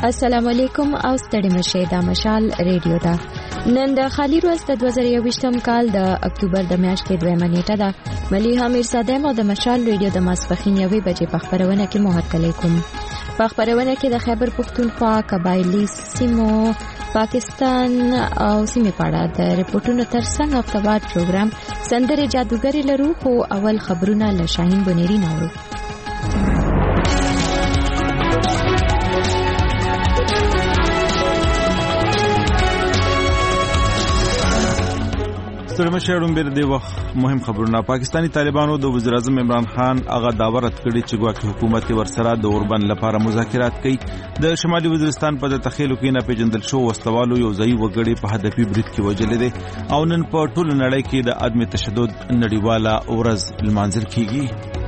السلام علیکم او ستړي مشه د مشال ریډیو دا نن د خالی ورځ د 2021م کال د اکتوبر د میاشتې 2 نیټه ده. مليحه میرزاده مو د مشال ریډیو د ماسپخین 1 بجې په خبرونه کې محتل کوم. په خبرونه کې د خیبر پختونخوا قبایلی سیمو پاکستان او سیمې په اړه د ریپورتونو ترڅنګ هفتهوار پروګرام سندره جادوګری لرو. خو اول خبرونه له شاهین بنيري نورو. ستړي مشرون بیر دی وخت مهم خبرونه. پاکستانی طالبانو د وزیر اعظم عمران خان هغه داوا رد کړی چې ګواکې حکومت ورسره د اوربند لپاره مذاکرات کوي. د شمالي وزیرستان په تخیلو کې نه پیژندل شو وسلوالو یو ځای وګړي په هدفي برید کې وژل دي او نن په ټول نړۍ کې د عدم تشدد نړیواله ورځ لمانځل کیږي.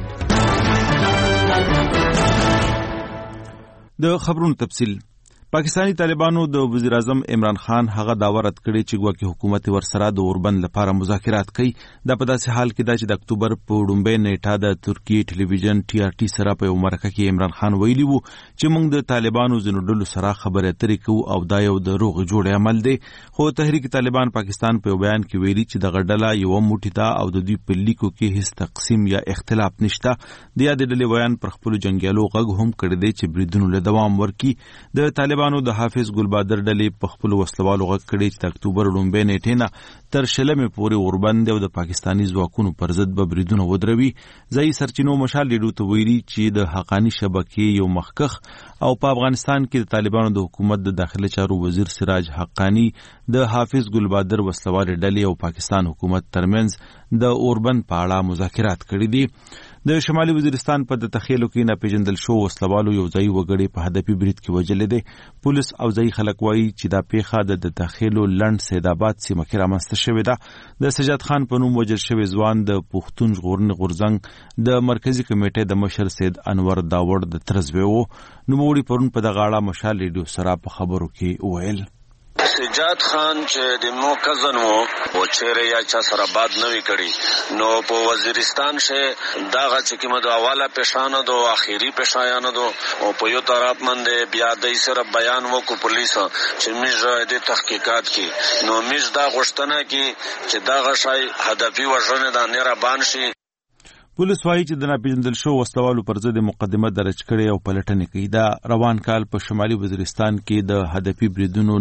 د خبرونو تفصیل. پاکستانی طالبانو د وزیر اعظم عمران خان هغه داوا رد کړی چې ګواکې حکومت ورسره د اوربند لپاره مذاکرات کوي. دا په داسې حال کې دا چې د اکتوبر په 2 نیټه د ترکی ټلویزیون TRT سره په یو مرکه کې عمران خان ویلي وو چې موږ د طالبانو ځینو ډلو سره خبرې اترې کوو او دا یو د روغ جوړ عمل دی. خو تحریک طالبان پاکستان په بیان کې ویلي چې د غډله یو موټی ده او د دوی په لیکو کې هیڅ تقسیم یا اختلاف نشته. د یاد ډلې بیان پر خپل جنگیالو غږ هم کړی دی چې بریدونو له دوام ورکړي. د طالبانو د حافظ ګلبادر ډلې په خپل وسلوالو غږ کړی چې د اکتوبر 2 نیټې نه تر شلمې پورې اوربند او د پاکستانی ځواکونو پر ضد به بریدونه ودروي. ځایي سرچینو مشال ریډیو ته ویلي چې د حقانی شبکې یو مخکخ او په افغانستان کې د طالبانو د حکومت د داخله چارو وزیر سراج حقانی د حافظ ګلبادر وسلوال ډلې او پاکستان حکومت ترمنځ د اوربند په اړه مذاکرات کړي دي. د شمالي وزیرستان په تخیلو کې نه پیژندل شو وسلوالو یو ځای وګړي په هدفي برید کې وژل دي. پولیس او ځایي خلک وایي چې دا پیښه د تخیلو لند سیدآباد سیمه کې رامنځته شوې ده. د سجاد خان په نوم وژل شوی ځوان د پښتون ژغورنې غورځنګ د مرکزی کمیټې د مشر سید انور داوړ د ترزوی وو. نوموړي پرون په دغه اړه مشال ریډیو سره په خبرو کې وویل سجاد خان چې د مو کزن وو او چیرې یا چا سره باد نوي کړي نو په وزیرستان شه داغه چې کومه د اواله پېښانه دو اخیری پېښایانه دو او په یو طرف باندې بیا د سره بیان وکړو پولیس چې موږ د تحقیقات کې نو موږ دا غوښتنه کې چې داغه شای هدفي وژنه د نه را بان شي. پولیس وایي چې د ناپېژندل شو وسلوالو پر ضد مقدمه درج کړې او پلټنې کوي. دا روان کال په شمالي وزیرستان کې د هدفي بریدونو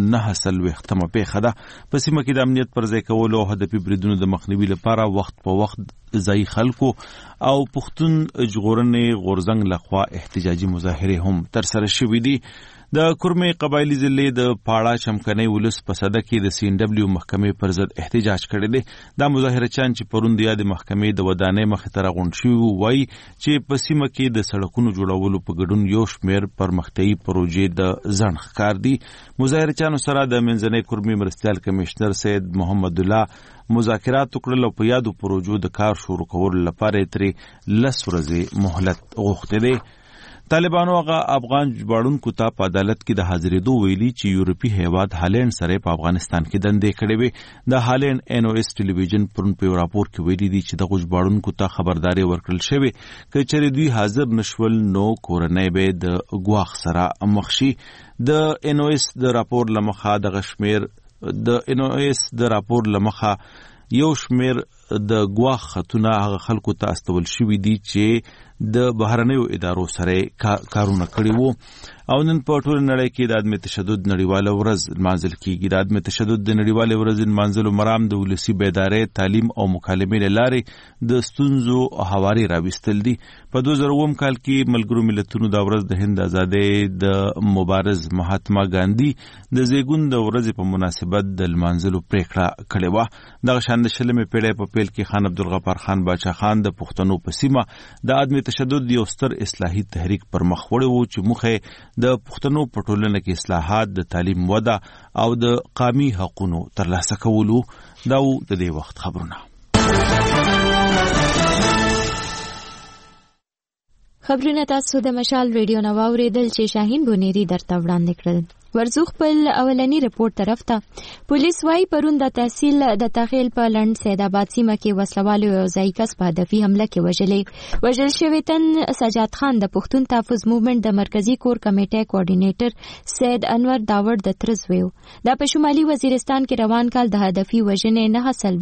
9 پیښه ده. په سیمه کې د امنیت پر ځای کولو او هدفي بریدونو د مخنیوي لپاره وخت په وخت ځایي خلکو او پښتون ژغورنې غورځنګ لخوا احتجاجي مظاهرې هم ترسره شوې دي. د کورمې قبایلی ضلع د پاړه چمکنۍ ولس په صده کې د CNW محکمې پر ضد احتجاج کړی دی. دا مظاهرچیان چې پرون د یاد محکمې د ودانۍ مخې ته راغونډ شوي وایي چې په سیمه کې د سړکونو جوړولو په ګډون یو شمېر پرمختیایي پروژې د ځنډ ښکار دي. مظاهرچیانو سره د منځنۍ کورمې مرستیال کمشنر سید محمد الله مذاکرات وکړل او په یادو پروژو د کار شروع کولو لپاره ترې 10 ورځې مهلت غوښتی دی. طالبانو هغه افغان ژباړونکو ته په عدالت کې د حاضرېدو ویلي چې یورپي هیواد هالند سره په افغانستان کې دندې کړې وي. د هالند NOS ټلویزیون پرون په راپور کې ویلي دي چې د ژباړونکو ته خبرداري ورکړل شوې چې چېرې دوی حاضر نشول نو کورنۍ به د ګواښ سره مخ شي. د NOS د راپور لمخه د NOS د راپور لمخه یو شمېر د ګواښ خطونه هغه خلکو ته استول شوي دي چې د بهرنیو ادارو سره کارونه کړي وو. او نن په ټول نړۍ کې د عدم تشدد نړیواله ورځ لمانځل کیږي. د عدم تشدد د نړیواله ورځ لمانځلو مرام د ولسي بیدارۍ تعلیم او مکالمې له لارې د ستونزو هواري راوستل دي. په 2009 کال کې ملګرو ملتونو د ورځ د هند ازادۍ د مبارز مهاتما ګاندھی د زیږون د ورځې په مناسبت د لمانځلو پریکړه کړې وه. دغه شان د شلمې پیړۍ په پیل کې خان عبدالغفار خان باچا خان د پښتنو په سیمه د عدم تشدد یو ستر اصلاحي تحریک پر مخ وړی وو چې موخه د پښتنو په ټولنه کې اصلاحات، د تعلیم وده او د قومي حقوقو ترلاسه کولو. دا د دې وخت خبرونه. خبرونه تاسو د مشال ریډیو نو اوریدل چې شاهین بنيري درته وړاندې کړل. ورزو خپل اولنی رپورت طرف ته پولیس وايي پرون د تحصیل د تغیل په لند سیدآباد سیمه کې وسلوالو یو ځای کس په هدفي حمله کې وژل شوی تن سجاد خان د پښتون تحفظ موومنټ د مرکزی کور کمیټې کوارډینیټر سید انور داوړ د ترزویو دا په شمالي وزیرستان کې روان کال د هدفي وژنې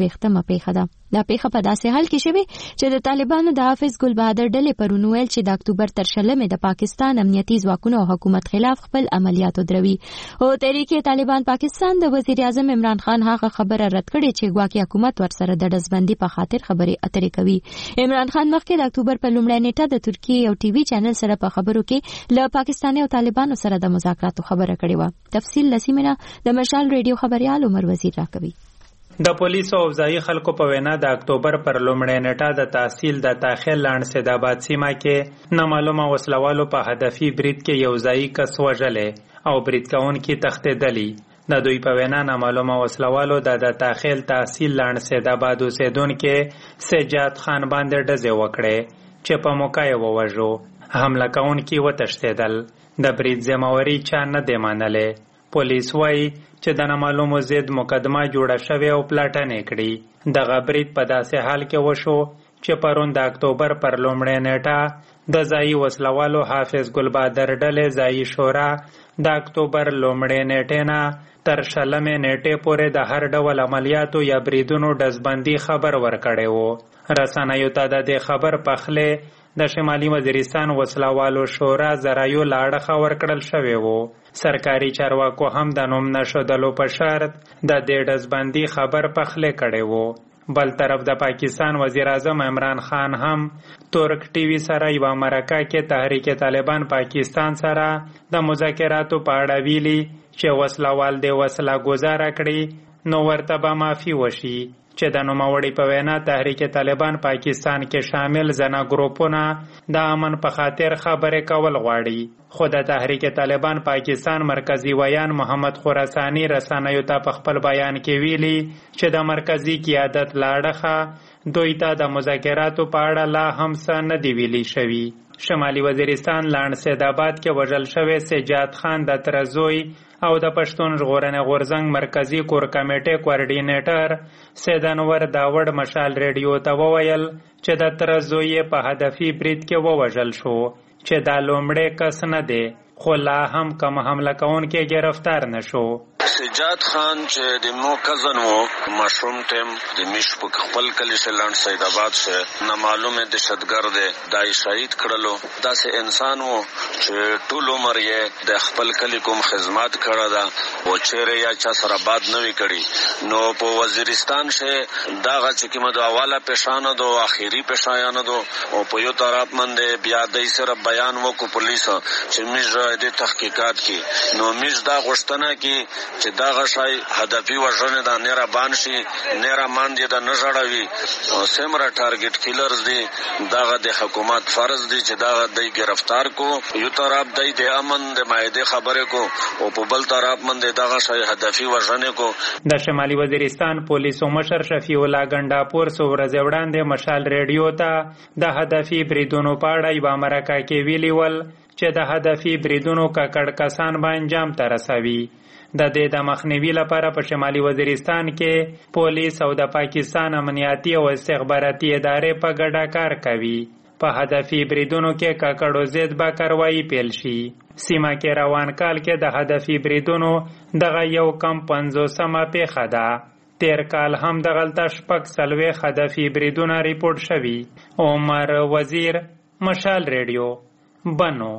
9 پیښه ده. دا پیښه په داسې حال کې شوه چې د طالبانو د حافظ ګل بهادر ډلې پرون ویل چې د اکتوبر تر 20 د پاکستان امنیتي ځواکونو او حکومت خلاف خپل عملیات دروي. او تحریک طالبان پاکستان د وزیر اعظم عمران خان هغه خبره رد کړې چې ګواکې حکومت ورسره د دزبندي په خاطر خبرې اترې کوي. عمران خان مخکې د اکتوبر په لومړۍ نیټه د ترکیه یو ټي وي چینل سره په خبرو کې له پاکستاني او طالبانو سره د مذاکراتو خبره کړې و. تفصیل لسیمنه د مشال ریډیو خبريال عمر وزیر راکوي. د پولیسو او ځایي خلکو په وینا د اکتوبر پر لومړۍ نیټه د تحصیل د تاخیل لاند سیدآباد سیمه کې نامعلومه وسلوالو په هدفي برید کې یو ځایي کس وژلې او برید کوونکي تښتېدلي. د دوی په وینا نامعلومه وسلوالو د تاخیل تحصیل لاند سیدآباد اوسیدونکي سجاد خان باندې ډزې وکړې چې په موقع یې ووژو. حمله کوونکي وتښتېدل. د برید ذمہواري چا نه دی منلې. پولیس وايي چې د نامعلومو ضد مقدمه جوړه شوې او پلاټنې کړي. دغه برید په داسې حال کې وشو چې پرون د اکتوبر پر لومړۍ نیټه د ځایي وسلوالو حافظ ګل بهادر ډلې ځایي شورا د اکتوبر لومړۍ نیټې نه تر 20 نیټې پورې د هر ډول عملیاتو یا بریدونو ډزبندي خبر ورکړی و. رسنیو ته د دې خبر پخلی د شمالي وزیرستان وسلوالو شورا ذرایو له اړخه ورکړل شوی و. سرکاري چارواکو هم د نوم نشودلو په شرط د دې ډزبندي خبر پخلی کړی و. بل طرف د پاکستان وزیر اعظم عمران خان هم ترک ټي وي سره یو مرکه کې تحریک طالبان پاکستان سره د مذاکراتو په اړه ویلي چې وسلوال د وسله گزاره کړي نو ورته به معافي وشي. چې د نوموړي په وینا تحریک طالبان پاکستان کې شامل ځنه ګروپونه د امن په خاطر خبرې کول غواړي. خو د تحریک طالبان پاکستان مرکزی ویان محمد خراسانی رسنیو ته په خپل بیان کې ویلي چې د مرکزی قیادت لاړخه دوی ته د مذاکراتو په اړه لا هم څه نه دی ویلي شوي. شمالي وزیرستان لاند سیدآباد کې وژل شوی سجاد خان د ترزوی او د پښتون ژغورنې غورځنګ مرکزی کور کمیټې کوارډینیټر سید انور داوړ مشال ریډیو ته وویل چې د ترزوی په هدفي برید کې ووژل شو چې دا لومړی کس نه دی خو لا هم کوم حمله کوونکی گرفتار نشو. سجاد خان چې د مو کزن وو مشروم ټیم د میش په خپل کلی سلاند سیدآباد سے نامعلومه دهشتګرد دای شهید کړلو. داسې انسان وو چې ټول عمر یې د خپل کلی کوم خدمات کړه دا او چیرې یا چا سره باد نه وی کړي. نو په وزیرستان شه داغه چې کومه د اواله پېښانه دو اخیری پېښایانه دو او په یو طرف باندې بیا د سره بیان وکړو پولیس چې میج د تحقیقات کې نو میج دا غوښتنه کې چې دا غشای هدفي وژنه د نېرا بانشي نېرا ماندې د نژړوي او سمره ټارګټ کیلرز دي. داغه د حکومت فرض دي چې داغه د گرفتار کو یو طرف د امن د مایده خبره کو او په بل طرف باندې داغه شای هدفي وژنه کو. د شمالي وزیرستان پولیسو مشر شفیع الله ګنڈاپور سو ورځ وړاندې مشال ریډیو ته د هدفي بریدونو په اړه یو مرکه کې ویلي ول چې د هدفي بریدونو ککړ کسان به انجام ته رسوي. د دې د مخنیوي لپاره په شمالي وزیرستان کې پولیس او د پاکستان امنیتي او استخباراتي ادارې په ګډه کار کوي. په هدفي بریدونو کې ککړو ضد به کاروایی پیل شي. سیمه کې روان کال کې د هدفي بریدونو دغه یو کم 50مه پیښه ده. تیر کال هم دغلته 40 هدفي بریدونه ریپورت شوي. عمر وزیر مشال ریډیو بنو.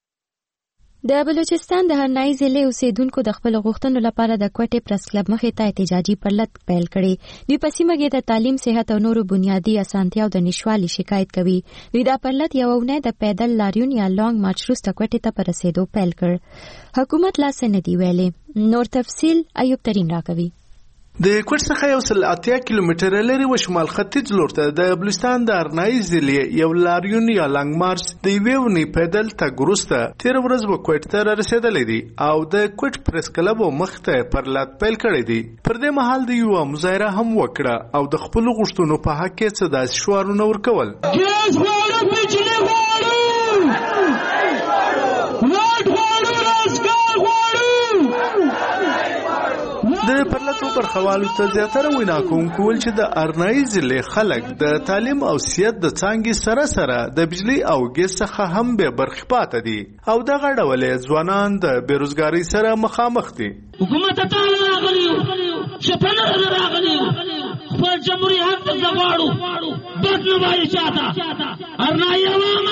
د بلوچستان د هرنای ضلع اوسیدونکو د خپل غوښتنو لپاره د کوټې پریس کلب مخې ته احتجاجي پرلط پیل کړي. دوی په سیمه کې د تعلیم، صحت او نورو بنیادی اسانتیاو د نشوالي شکایت کوي. دوی دا پرلط یو اونۍ د پیدل لاریون یا لانګ مارچ وروسته کوټې ته په رسېدو پیل کړ. حکومت لا څه نه دی ویلي. نور تفصیل ایوب ترین راکوي. د کوټ څخه 180 کیلومتره لري و شمال ختیځ لور ته د بلوچستان د ارنای ضلع یو لاریون یا لانګ مارچ د یوې ونې پیدل تګ وروسته تیر ورځ به کوټ ته رسېدلی دی او د کوټ پریس کلب مخ ته پرلط پیل کړی دی. پر دې مهال د یوه مظاهره هم وکړه او د خپلو غوښتنو په حق کې څه داسې شعارونه ورکول. د پرلتو برخوالو ته زیاتره وینا کوونکو ول چې د ارنایي ضلع خلک د تعلیم او سیاست د څانګې سره سره د بجلی او ګیس څخه هم به برخې پاته دي او دغه ډول ځوانان د بیروزګارۍ سره مخامخ دي. حکومت ته راغلیو چې پناه راغلیو خپل جمهوریت حق ته غواړو بد نه وایي چاته ارنایي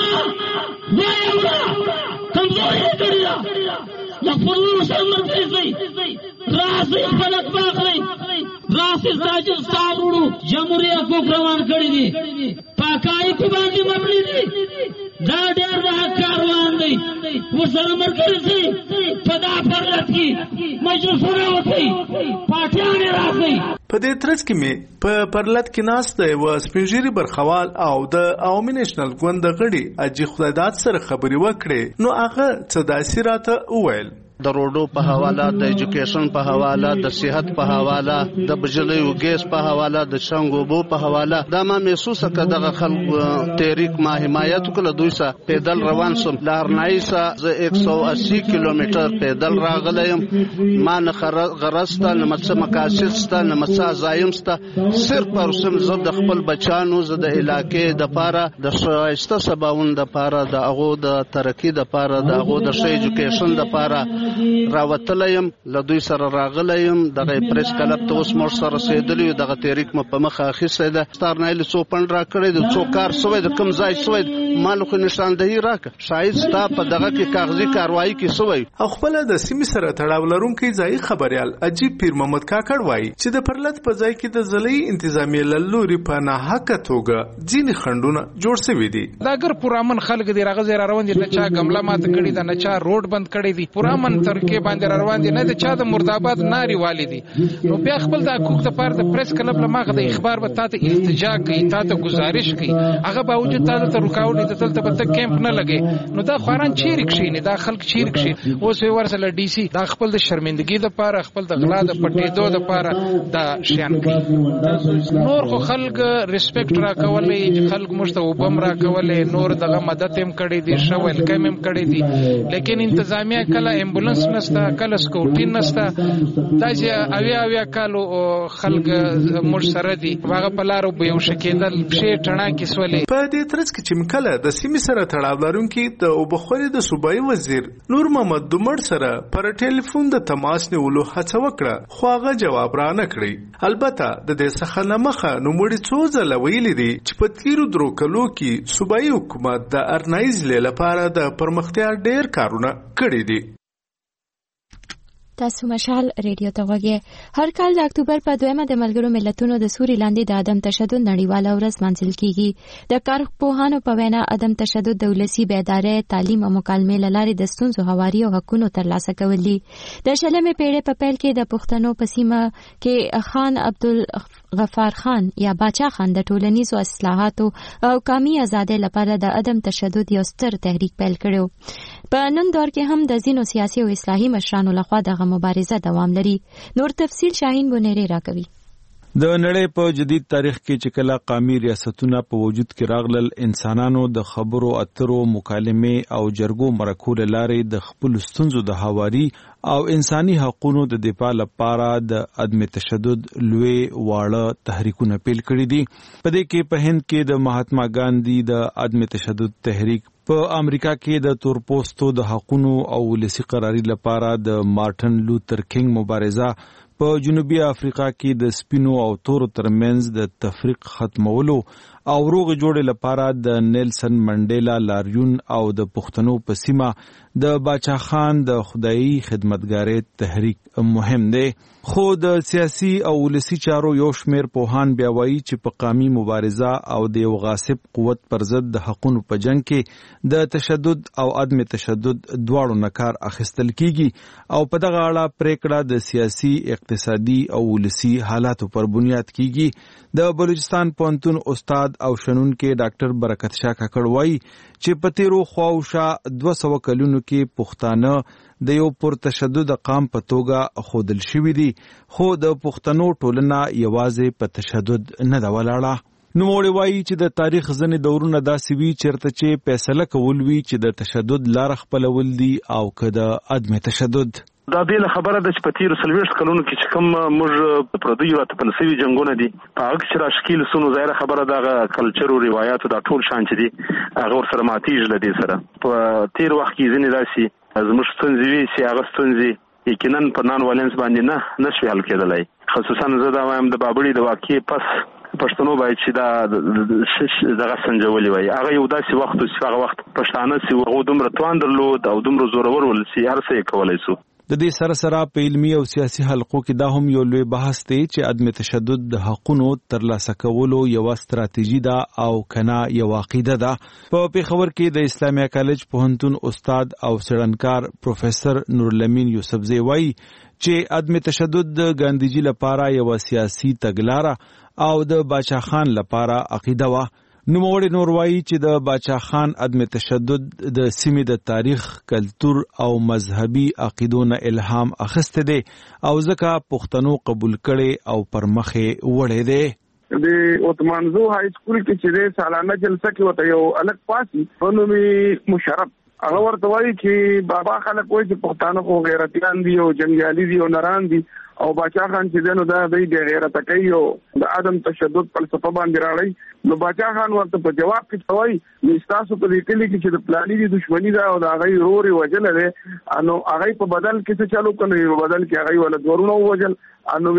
عوامه وایو کمزوري کړی مغفورون سلمت ایزی راسی فلک باقلی راسی تاجر ستاورو جمهوریت کو روان کړی دي پاکای کو باندې مبني دي دا ډېر د کاروان دی ورسره مرکز دي پدا پرلت کی مجلسونه وتی پاټیان راځي. په دې ترڅ کې مې په پرلت کې ناس د یو سپینږیري برخوال او د عوامي نېشنل ګوند غړي اجي خدادات سره خبري وکړې نو هغه څه داسې راته وویل. د روډو په حواله د ایجوکیشن په حواله د صحت په حواله د بجلی او ګیس په حواله د شنګوبو په حواله دا ما محسوس کړ دغه خلک تحریک ما حمایت کړ دوی سره پیدل روان سم لارنای سره 180 کیلومتر پیدل راغلم ما نه غرسته نه مڅ مقاصد نه مڅ زایمسته صرف پر سم زب د خپل بچانو ز د علاقې د پاره د شایسته سباون د پاره د اغو د ترقی د پاره د اغو د شی ایجوکیشن د پاره راوتلیم لدوی سره راغلیم دغه پریس کلب ته اوس مور سره رسیدلی دغه تحریک په مخه اخیسته ده ستارنایل سو پند را کړی د څو کار سوی د کم ځای سوی مالخ نشاندهی راک شاید ستا په دغه کې کاغذي کاروایی کې سوی او خپل د سیمې سره تړاو لرونکي ځای خبريال عجیب پیر محمد کاکړ وایي چې د پرلت په ځای کې د ځلې انتظامی لوري په نه حق توګه ځینې خندونه جوړ شوي دي. دا ګر پرامن خلک دی راغزه روان دي نه چا ګمله مات کړی دا نه چا روډ بند کړی دی پرامن ترکه باندې روان دي نه د چا د مرداباد ناری والی دي نو بیا خپل د حقوق لپاره د پریس کلب لماغه د اخبار به تاسو التجا کوي تاسو گزارش کوي هغه باوجود تاسو ته رکاوټ دي تل ته کیمپ نه لګي نو دا خوران چیرک شي نه دا خلک چیرک شي اوس ورسله ډي سي دا خپل د شرمندګي لپاره خپل د غلا د پټېدو لپاره دا شیان کوي نور خو خلک ریسپیکټ را کولې خلک مشته وبم را کولې نور دغه مدد هم کړی دي شوال کم هم کړی دي لیکن انتظامیه کله امبولانس نستا کله سکوټین نستا دا چې اویا کالو خلک مر سره دي هغه په لارو به یو شکیدل شی ټڼا کې سولې په دې ترڅ کې چې مکله د سیمې سره تړاو لرونکي د وبخوري د صوبایي وزیر نور محمد دومړ سره پر ټلیفون د تماس نیولو هڅه وکړه خو هغه جواب را نه کړی. البته د دې څخه نه مخه نوموړي څو ځله ویلي دي چې په تیرو درو کلو کې صوبایي حکومت د ارنایي ضلع لپاره د پرمختیا ډېر کارونه کړي دي. تاسو مشال ریډیو ته وګورئ. هر کال د اکتوبر په 2 د ملګرو ملتونو د سوري لاندې د عدم تشدد نړیواله ورځ منځل کیږي. د کارپوهانو په وینا عدم تشدد د ولسی بیدارۍ تعلیم او مکالمې لارې د ستونزو هواري او حقوقو ترلاسه کول دي. د شلمې پیړۍ په پیل کې د پښتنو په سیمه کې خان عبدالغفار خان یا باچا خان د ټولنیزو اصلاحاتو او قومي ازادۍ لپاره د عدم تشدد یو ستر تحریک پیل کړو. په نن دور کې هم د ځینو سیاسي او اصلاحي مشرانو لخوا دغه مبارزه دوام لري. نور تفصیل شاهین بونيري راکوي. د نړۍ په جدید تاریخ کې چې کله قومي ریاستونه په وجود کې راغلل انسانانو د خبرو اترو مکالمې او جرګو مرکو لارې د خپل ستونزو د هواري او انساني حقوقو د دفاع لپاره د عدم تشدد لوی واړه تحریکونه پیل کړي دي. په دې کې په هند کې د مهاتما ګاندھی د عدم تشدد تحریک، په امریکا کې د تورپوستو د حقوقو او ولسی قراری لپاره د مارټن لوتر کینګ مبارزه، په جنوبي افریقا کې د سپینو او تورو ترمنځ د تفریق ختمولو او روغ جوړې لپاره د نیلسن منډیلا لاریون او د پښتنو په سیمه د باچا خان د خدایي خدمتګارۍ تحریک مهم دی. خو د سیاسي او ولسی چارو یو شمیر پوهان بیا وایي چې په قومي مبارزه او د یو غاصب قوت پر ضد د حقوقو په جنگ کې د تشدد او عدم تشدد دواړو نه کار اخیستل کیږي او په دغه اړه پریکړه د سیاسي، اقتصادي او ولسی حالاتو پر بنیاد کیږي. د بلوچستان پوهنتون استاد او شنونکي ډاکټر برکت شاه کاکړ وایي چې په تیرو خواوشا 200 کلونو کې پښتانه د یو پر تشدد قام په توګه خودل شوی دي، خو د پښتنو ټولنه یوازې په تشدد نه دا ولاړه. نوموړي وایي چې د تاریخ ځینې دورونه داسې وي چېرته چې فیصله کول وي چې د تشدد لاره خپلول دي او که د عدم تشدد. دا بیل خبره ده چې په تیر 40 کلونو کې چې کوم موږ پردیو ته پنسوي جنگونه دي په هغه کې راشکیل سونو ظاهر خبره ده کلچر او روایت دا ټول شان چې دي هغه سره ماتیج لدی سره په تیر وخت کې ځینې داسي زموږ ستونزې سي هغه ستونزې یقینا په نان والنس باندې نه شوي حل کېدلای خصوصا زه دا وایم د بابړي د واقعي پس پښتنو باید چې دا دغه سنجولي وي هغه یو داسې وخت او هغه وخت پښتانه سي او دومره توان درلود او دومره زورور ول سي هر څه کولای سو د دې سره په علمي او سیاسي حلقو کې دا هم یو لوی بحث دی چې عدم تشدد د حقونو ترلاسه کولو یو ستراتیژي ده او کنا یو عقیده ده په پیښور کې د اسلامي کالج پوهنتون استاد او څېړنکار پروفیسور نورالامین یوسفزی وایي چې عدم تشدد د ګاندیجي لپاره یو سیاسي تګلاره او د باچا خان لپاره عقیده وه نوموړی نور وایي چې د باچا خان عدم تشدد د سیمې د تاریخ، کلتور او مذهبي عقیدو نه الهام اخیسته دی او ځکه پښتنو قبول کړي او پر مخې وړی دی د اوتمانزو های سکول کې چې سالانه جلسه کې وته یو الګ پاسي په نومي مشرف هغه ورته وایي چې بابا خلک وایي چې پښتانه خو غیرتيان دي او جنگیالي دي او نران دي او باچا خان چې دنو دا د غیرت کوي او د عدم تشدد فلسفه باندې راړي نو باچا خان ورته په جواب کې وایي نستاسو په دې کلی کې چې د پلاني دي دښمنی دا او دا غي روري وجل لري نو هغه په بدل کې څه چالو کوي په بدل کې هغه ول دورونو وجل انو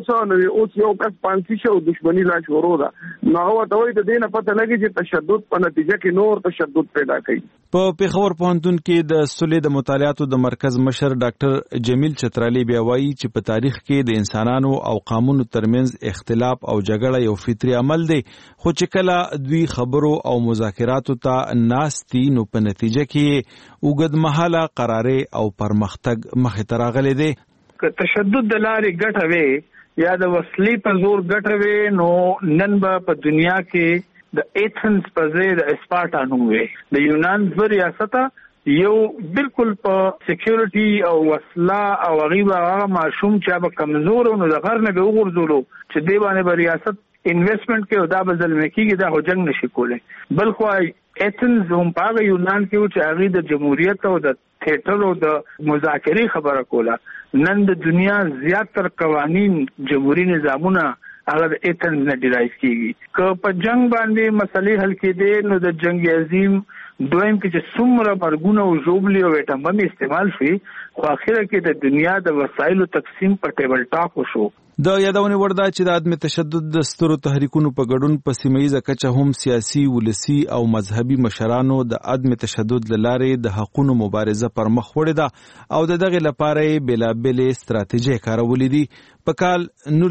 اوس یو کس پانسی شو دښمنی لا شروع ده نو هو ته وایي د دې نه پته لګي چې تشدد په نتیجه کې نور تشدد پیدا کوي په پیښور پوهنتون کې د سولې د مطالعاتو د مرکز مشر ډاکټر جمیل چترالی بیا وایي چې په تاریخ کې د انسانانو او قومونو ترمنځ اختلاف او جګړه یو فطري عمل دی خو چې کله دوی خبرو او مذاکراتو ته ناستي نو په نتیجه کې اوږدمهاله قرارې او پرمختګ مخې ته راغلی دی که تشدد د لارې ګټه وي یا د وسلې په زور ګټه وي نو نن به په دنیا کې د ایتھنز په ځای د اسپارټا نوم وي د یونان د ریاست یو بالکل په سکیورټي او وسله او غیبه هغه ماشوم چې به کمزور او د غر نه به وګرځولو چې دی باندې به ریاست انویسټمنٹ کې او دا به ظلم کېږي دا هجنګ نشي کولای بل خو ایتھنز هم په یونان کې چې هغه د جمهوریت او د تھیټر او د مذاکرې خبره کوله نن د دنیا زیاتره قوانین جمهوریت نظامونه هغه د ایتھنز نه ډیرایو کیږي که په جنگ باندې مسلې حل کېدې نو د جنگ عظیم دویم کې چې څومره مرګونه او ژوبلې او اټم بم استعمال شي خو اخره کې د دنیا د وسایلو تقسیم په ټیبل ټاک وشو د یادونې وړ ده چې د عدم تشدد د سترو تحریکونو په ګډون په سیمه‌ییزه کچه هم سیاسي ولسي او مذهبي مشرانو د عدم تشدد لارې د حقوقو مبارزه پر مخ وړې ده او دغه لپاره بېلابېلې ستراتیژي کارولې دي په کال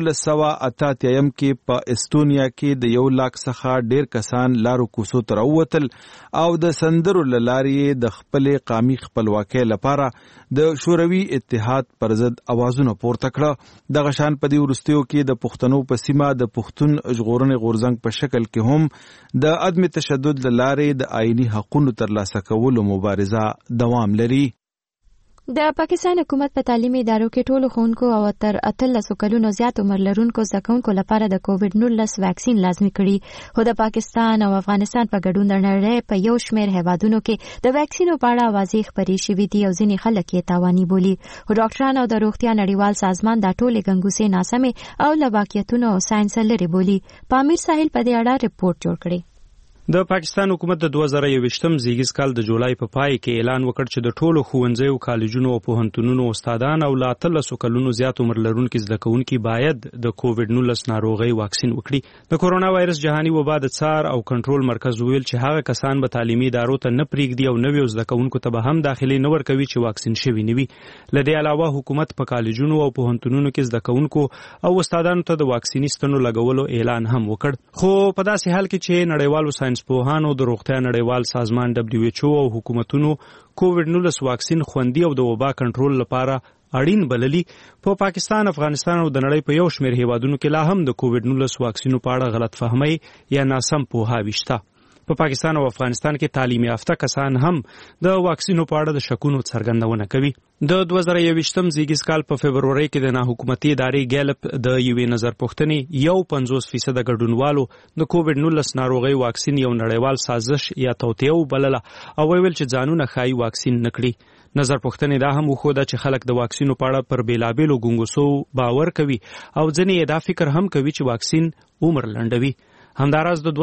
1988 کې په استونیا کې د 1 لک څخه ډیر کسان لارو کوڅو ته راووتل او د سندرو لارې د خپل قومي خپلواکۍ لپاره د شوروي اتحاد پر ضد اوازونه پورته کړه د غشان په دی ورستیو کې د پښتنو په سیمه د پښتون ژغورنې غورځنګ په شکل کې هم د عدم تشدد لارې د آئینی حقوقو ترلاسه کولو مبارزه دوام لري د پاکستان حکومت په تعلیمي ادارو کې ټولو ښوونکو او تر 13 کلونو زیات عمر لرونکو زده کوونکو لپاره د کووډ-19 واکسین لازمي کړي خو د پاکستان او افغانستان په ګډون د نړۍ په یو شمېر هیوادونو کې د واکسینو په اړه واضح خبرې شوې دي او ځینې خلک یې تاواني بولي خو ډاکټران او د روغتیا نړیوال سازمان دا ټولې ګنګوسې ناسمې او له واقعیتونو او ساينس لرې بولي پامیر ساحل په دې اړه ریپورت جوړ کړی د پاکستان حکومت د 2021م زیږیز کال د جولای په پای کې اعلان وکړ چې د ټولو ښوونځیو کالجونو او پوهنتونونو استادان او لا 13 کلونو زیات عمر لرونکي زده کوونکي باید د کووډ-19 ناروغي واکسین وکړي د کورونا وایرس جهاني وبا د څار او کنټرول مرکز ویل چې هغه کسان به تعلیمي ادارو ته نه پریږدي او نویو زده کوونکو ته به هم داخلي نه ورکوي چې واکسین شوي نه وي لدې علاوه حکومت په کالجونو او پوهنتونونو کې زده کوونکو او استادانو ته د واکسینیستانو لګولو اعلان هم وکړ خو په داسې حال کې چې نړیوالو ساينس پوهانو د روغتیا نړیوال سازمان WHO او حکومتونو کووډ-19 واکسین خوندي او د وبا کنټرول لپاره اړین بللي په پاکستان، افغانستان او د نړۍ په یو شمېر هیوادونو کې لا هم د کووډ-19 واکسینو په اړه غلط فهمي یا ناسم پوهاوی شته. په پاکستان او افغانستان کې تعلیم یافته کسان هم د واکسینو په اړه د شکونو څرګندونه کوي. د 2021م زیږیز کال په فبروري کې د ناحکومتي ادارې ګیلپ د یوې نظر پوښتنې 50% ګډونوالو د کووډ-19 ناروغي واکسین یو نړیوال سازش یا توطئه وبلله او ویل چې ځانونه خای واکسین نکړي. نظر پوښتنې دا هم وښوده چې خلک د واکسینو په اړه پر بیلابیلو ګونګوسو باور کوي او ځینې دا فکر هم کوي چې واکسین عمر لنډوي. همداراز د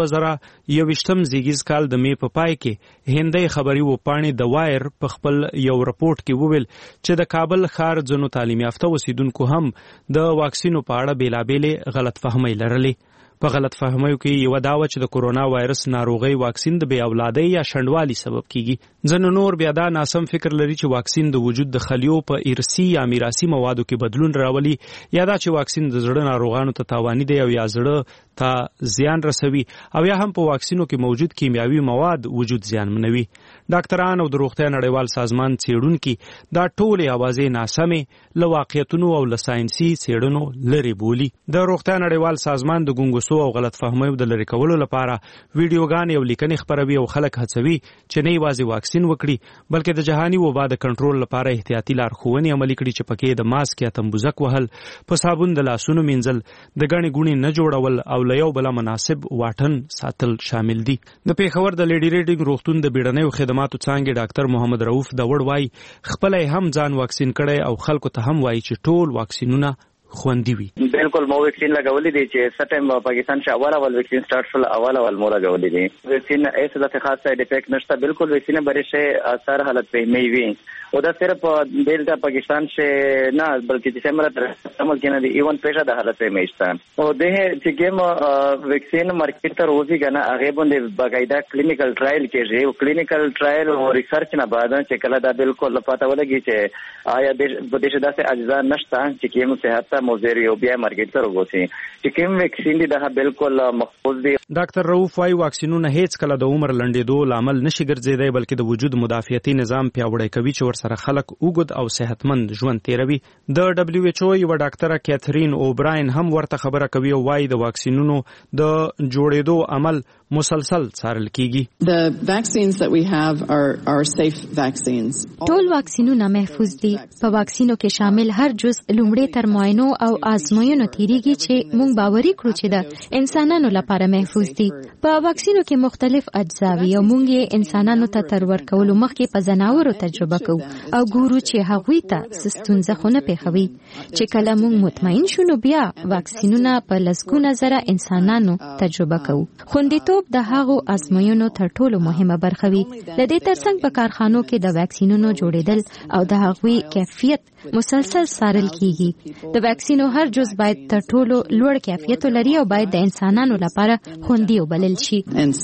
2021 زیږیز کال د مې په پای کې هندۍ خبري وپاڼې د وایر په خپل یو رپورت کې وویل چې د کابل ښار ځینو تعلیم یافته اوسیدونکو هم د واکسینو په اړه بیلابیلې غلط فهمۍ لرلې. په غلط فهمیو کې یو دا و چې د کورونا وایرس ناروغي واکسین د بې اولادۍ یا شنډوالي سبب کیږي. ځینو نور بیا دا ناسم فکر لري چې واکسین د وجود د خلیو په ارثي یا میراثي موادو کې بدلون راولي یا دا چې واکسین د زړه ناروغانو ته تاواني دی او یا زړه ته زیان رسوي او یا هم په واکسینو کې موجود کیمیاوي مواد وجود زیانمنوي. ډاکټران او د روغتیا نړیوال سازمان څېړونکي دا ټولې اوازې ناسمې له واقعیتونو او له ساینسي څېړنو لرې بولي. د روغتیا نړیوال سازمان د ګونګوسو او غلط فهمیو د لرې کولو لپاره ویډیوګانې او لیکنې خپروي او خلک هڅوي چې نه یوازې واکسین وکړي بلکې د جهاني وبا د کنټرول لپاره احتیاطي لارښوونې عملي کړي چې پکې د ماسک یا تنبوزک وهل، په صابون د لاسونو مینځل، د ګڼې ګوڼې نه جوړول او له یو بله مناسب واټن ساتل شامل دي. د پیښور د لیډي ریډینګ روغتون د بیړنیو خدماتو څانګې ډاکټر محمد رؤف داوړ وایي خپل هم ځان واکسین کړی او خلکو ته هم وایي چې ټول واکسینونه خوندي وي. بالکل مو ویکسین لګولې دي چې سټیم پاکستان چې اول ویکسین سٹارټ شول اول مو لګولې دي. ویکسین ایسه د خاص سایډ افیکټ نشته. بالکل ویکسین برشه اثر حالت په می وي او دا صرف ډیلټا پاکستان سے نه بلکې چې سمره تر عمل کې نه دي ایون پیښه د حالت په میشتان او ده چې کوم ویکسین مارکیټ ته روزي کنه هغه باندې باقاعده کلینیکل ټرایل کېږي او کلینیکل ټرایل او ریسرچ نه بعد چې کله دا بالکل پته ولګي چې آیا د دې داسې اجزا نشته چې کوم صحت موزر یو بیا مارکیټ ته وګورئ چې کوم ویکسین دي دا بالکل محفوظ دي. ډاکټر رؤف وايي واکسینونه هیڅ کله د عمر لنډېدو لامل نشي ګرځېدای بلکې د وجود مدافعتي نظام پیاوړی کوي چې ورسره خلک اوږد او صحتمند ژوند تیروي. د دبليو ایچ او یو ډاکټره کیترین اوبراین هم ورته خبره کوي او وايي د واکسینونو د جوړېدو عمل مسلسل څارل کیږي. The vaccines that we have are safe vaccines. ټول واکسینونه محفوظ دي. په واکسینو کې شامل هر جز لومړی تر معاینو او آزموینو تیریږي چې موږ باوري کړو چې د انسانانو لپاره محفوظ دي. په واکسینو کې مختلف اجزاوي او موږ یې انسانانو ته تر ورکولو مخکې په ځناورو تجربه کوو او ګورو چې هغوی ته ستونزه خو نه پیښوي. چې کله موږ مطمئن شو نو بیا واکسینونه په لسګونه زره انسانانو تجربه کوو. خوندیتوب د هغو ازموینو تر ټولو مهمه برخه وي. د دې ترڅنګ په کارخانو کې د واکسینونو جوړېدل او د هغوی کیفیت مسلسل څارل کیږي. د واکسینو هر جز باید تر ټولو لوړ کیفیت ولري او باید د انسانانو لپاره خوندي وبلل شي.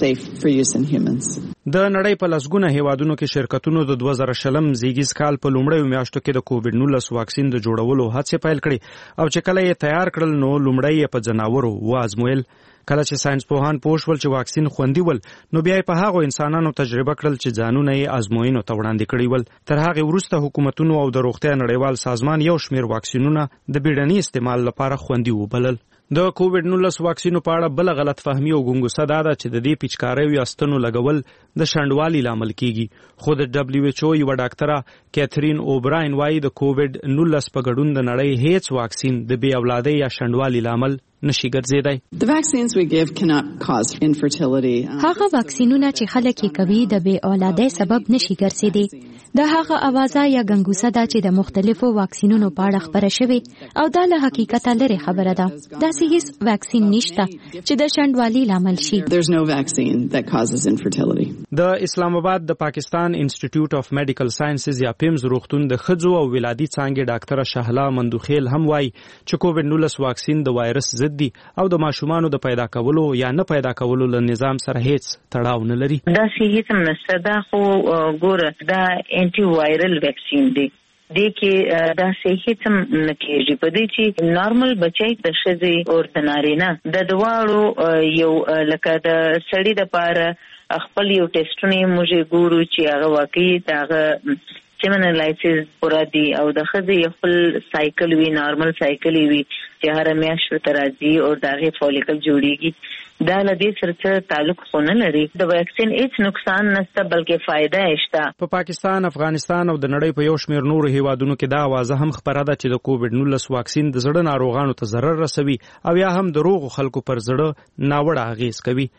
د نړۍ په لسګونه هیوادونو کې شرکتونو د 2020 زیږیز کال په لومړیو میاشتو کې د کووډ-19 واکسین د جوړولو هڅې پیل کړې او چې کله یې تیار کړل نو لومړی یې په ځناورو وازمویل. کله چې ساينس پوهان پوه شول چې واکسین خوندي ول نو بیا په هغو انسانانو تجربه کړل چې ځانونه یې ازموینو ته وړاندې کړي ول. تر هغه وروسته حکومتونو او د روغتیا نړیوال سازمان یو شمېر واکسینونه د بیړني استعمال لپاره خوندي وبلل. د کووډ-19 واکسینو په اړه بل غلط فهمي او ګونګوسه دا ده چې د دې پیچکاریو یا ستنو لګول د شنډوالي لامل کیږي. خو د دبليو ایچ او یو ډاکټره کیترین اوبراین وايي د کووډ-19 په ګډون د نړۍ هیڅ واکسین د بې اولادۍ یا شنډوالي لامل نشي ګرځیدای. The vaccines we give cannot cause infertility. هغه واکسینونه چې خلک یې کوي د بې اولادۍ سبب نشي ګرځیدي. دا هغه اوازه یا ګنګوسه ده چې د مختلفو واکسینونو په اړه خبره شوې او دا له حقیقته لرې خبره ده. داسې هیڅ واکسین نشته چې د شنډوالي لامل شي. There's no vaccine that causes infertility. د اسلام آباد د پاکستان انسټیټیوټ اف میډیکل ساينسز یا پیمز روغتون د ښځو او ولادي څانګې ډاکټره شهلا مندوخیل هم وایي چې کووډ-19 واکسین د وایرس ضد دي او د ماشومانو د پیدا کولو یا نه پیدا کولو له نظام سره هیڅ تړاو نه لري. دا هیڅ نشته. دا خو ګوره دا انټي وایرل ویکسین دی. دې کې دا هیڅ نه کېږي. په دې چې نارمل بچی د ښځې او د نارینه د دواړو یو لکه د سړي د پاره خپل یو ټیسټونه موږ ګورو چې هغه واقعي دغه سیمنلایسیس پورا دی او د خځې خپل سایکل وی نارمل سایکل وی چې هر میاشت تر راځي او دغه فولیکل جوړیږي. دا له دې سره تعلق خونه لري. د واکسین هیڅ نقصان نشته بلکې فائدہ شته. په پاکستان، افغانستان او د نړۍ په یو شمېر نورو هیوادونو کې دا اوازه هم خبره ده چې د کووډ-19 واکسین د زړه ناروغانو ته ضرر رسوي او یا هم د روغو خلکو پر زړه ناوړه اغیز کوي.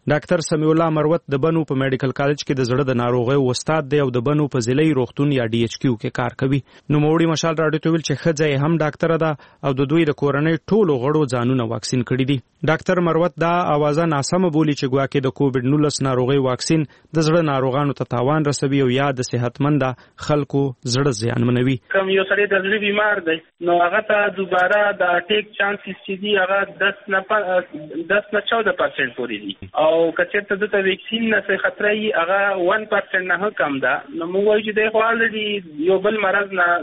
ډاکټر سمیع الله مروت د بنو په میډیکل کالج کې د زړه د ناروغیو استاد دی او د بنو په ضلعي روغتون یا ډي ایچ کیو کې کار کوي. نوموړي مشال راډیو ته ویل چې ښځه هم ډاکټره ده او د دوی د کورنۍ ټولو غړو ځانونه واکسین کړي دي. ډاکټر مروت دا اوازه ناسمه بولي چې ګواکې د کووډ 19 ناروغي واکسین د زړه ناروغانو ته تاوان رسوي او یا د صحتمند خلکو زړه زیانمنوي. کوم یو سړی د زړه بیمار دی نو هغه ته دوباره د اټیک چانسز چې دی هغه 10 نه 14% پورې دي او کچته د ویکسین نه څخه خطر یې هغه 1% نه کم ده. نو موږ وایو چې د خپل یو بل مرض نه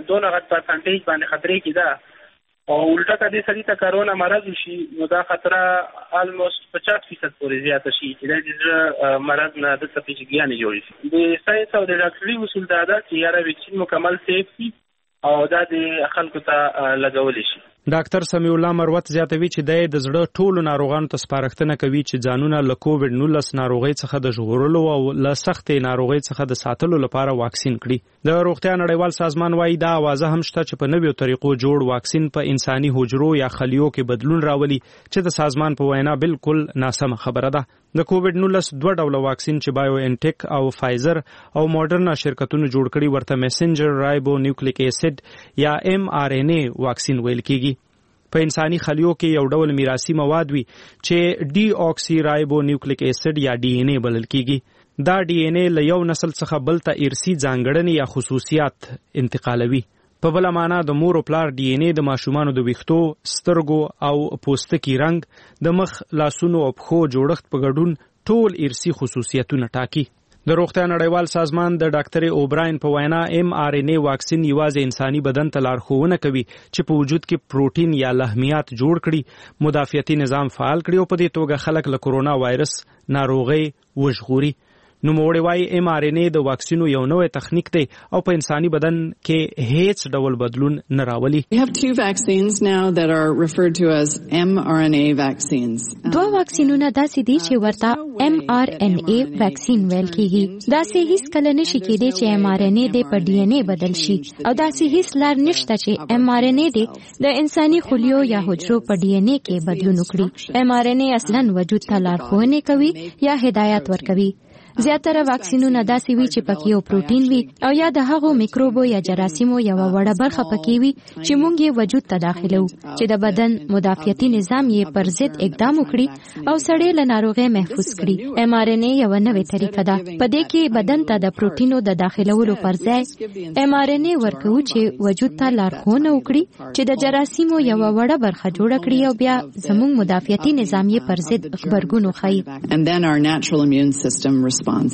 2% باندې خطرې کیده او الټا کدي سړي ته کرونا مرض شي نو دا خطر almost 50% پورې زیات شي چې د مرض نه د سپیشګیان جوړ شي. د ساينس او د ډاکټري اصول دا ده چې یاره ویکسین مکمل سیف دي او دا د خلکو ته لګول شي. ډاکټر سمیع الله مروت زیاتوي چې د زړه ټولو ناروغانو ته سپارښتنه کوي چې ځانونه له کووډ 19 ناروغي څخه د ژغورلو او له سختې ناروغي څخه د ساتلو لپاره واکسین کړي. د روغتیا نړیوال سازمان وايي دا اوازه هم شته چې په نویو طریقو جوړ واکسین په انساني حجرو یا خلیو کې بدلون راولي چې د سازمان په وینا بالکل ناسمه خبره ده. د کووډ 19 دوه ډوله واکسین چې بایو انټیک او فایزر او ماډرنا شرکتونو جوړ کړي ورته میسنجر رایبو نیوکلیک اسید یا mRNA واکسین ویل کیږي. په انساني خلیو کې یو ډول میراثي مواد وي چې ډي اوکسي رایبو نیوکلیک اسید یا ډي ان اے بلل کیږي. دا ډي ان اے له یو نسل څخه بل ته ارثي ځانګړنې یا خصوصیات انتقالوي. په بل معنا د مور او پلار ډي ان اے د ماشومانو د ویښتو، سترګو او پوستکي رنګ، د مخ، لاسونو او پښو جوړښت په ګډون ټول ارثي خصوصیتونه ټاکي. د روغتیا نړیوال سازمان د ډاکټر اوبراین په وینا mRNA واکسین یوازې انساني بدن ته لارښوونه کوي چې په وجود کې پروتین یا لحمیات جوړ کړي، مدافعتي نظام فعال کړي او په دې توګه خلک له کورونا وایرس ناروغي وژغوري. نوموړي وايي mRNA د واکسینو یو نوې تخنیک دی او په انساني بدن کې هیڅ ډول بدلون نه راولي. We have two vaccines now that are referred to as mRNA vaccines. دوه واکسینونه داسې دي چې ورته mRNA واکسین ویل کیږي. داسې هیڅ کله نشي کېدی چې mRNA د په ډي ان اے بدل شي او داسې هیڅ لار نشته چې mRNA د انساني خلیو یا حجرو په ډي ان اے کې بدلون وکړي. mRNA اصلاً وجود ته لارښوونه کوي یا هدایت ورکوي. زیاتره واکسینونه داسې وي چې پکې یو پروتین وي او یا د هغو میکروبو یا جراثیمو یو وړه برخه پکې وي چې موږ یې وجود ته داخلو چې د بدن مدافعتي نظام یې پر ضد اقدام وکړي او سړی له ناروغۍ محفوظ کړي. mRNA یو نوې طریقه ده. په دې کې بدن ته د پروتینو د داخلولو پر ځای mRNA ورکوي چې وجود ته لارښوونه وکړي چې د جراثیمو یو وړه برخه جوړه کړي او بیا زموږ مدافعتي نظام یې پر ضد غبرګون وښيي. And then our natural immune system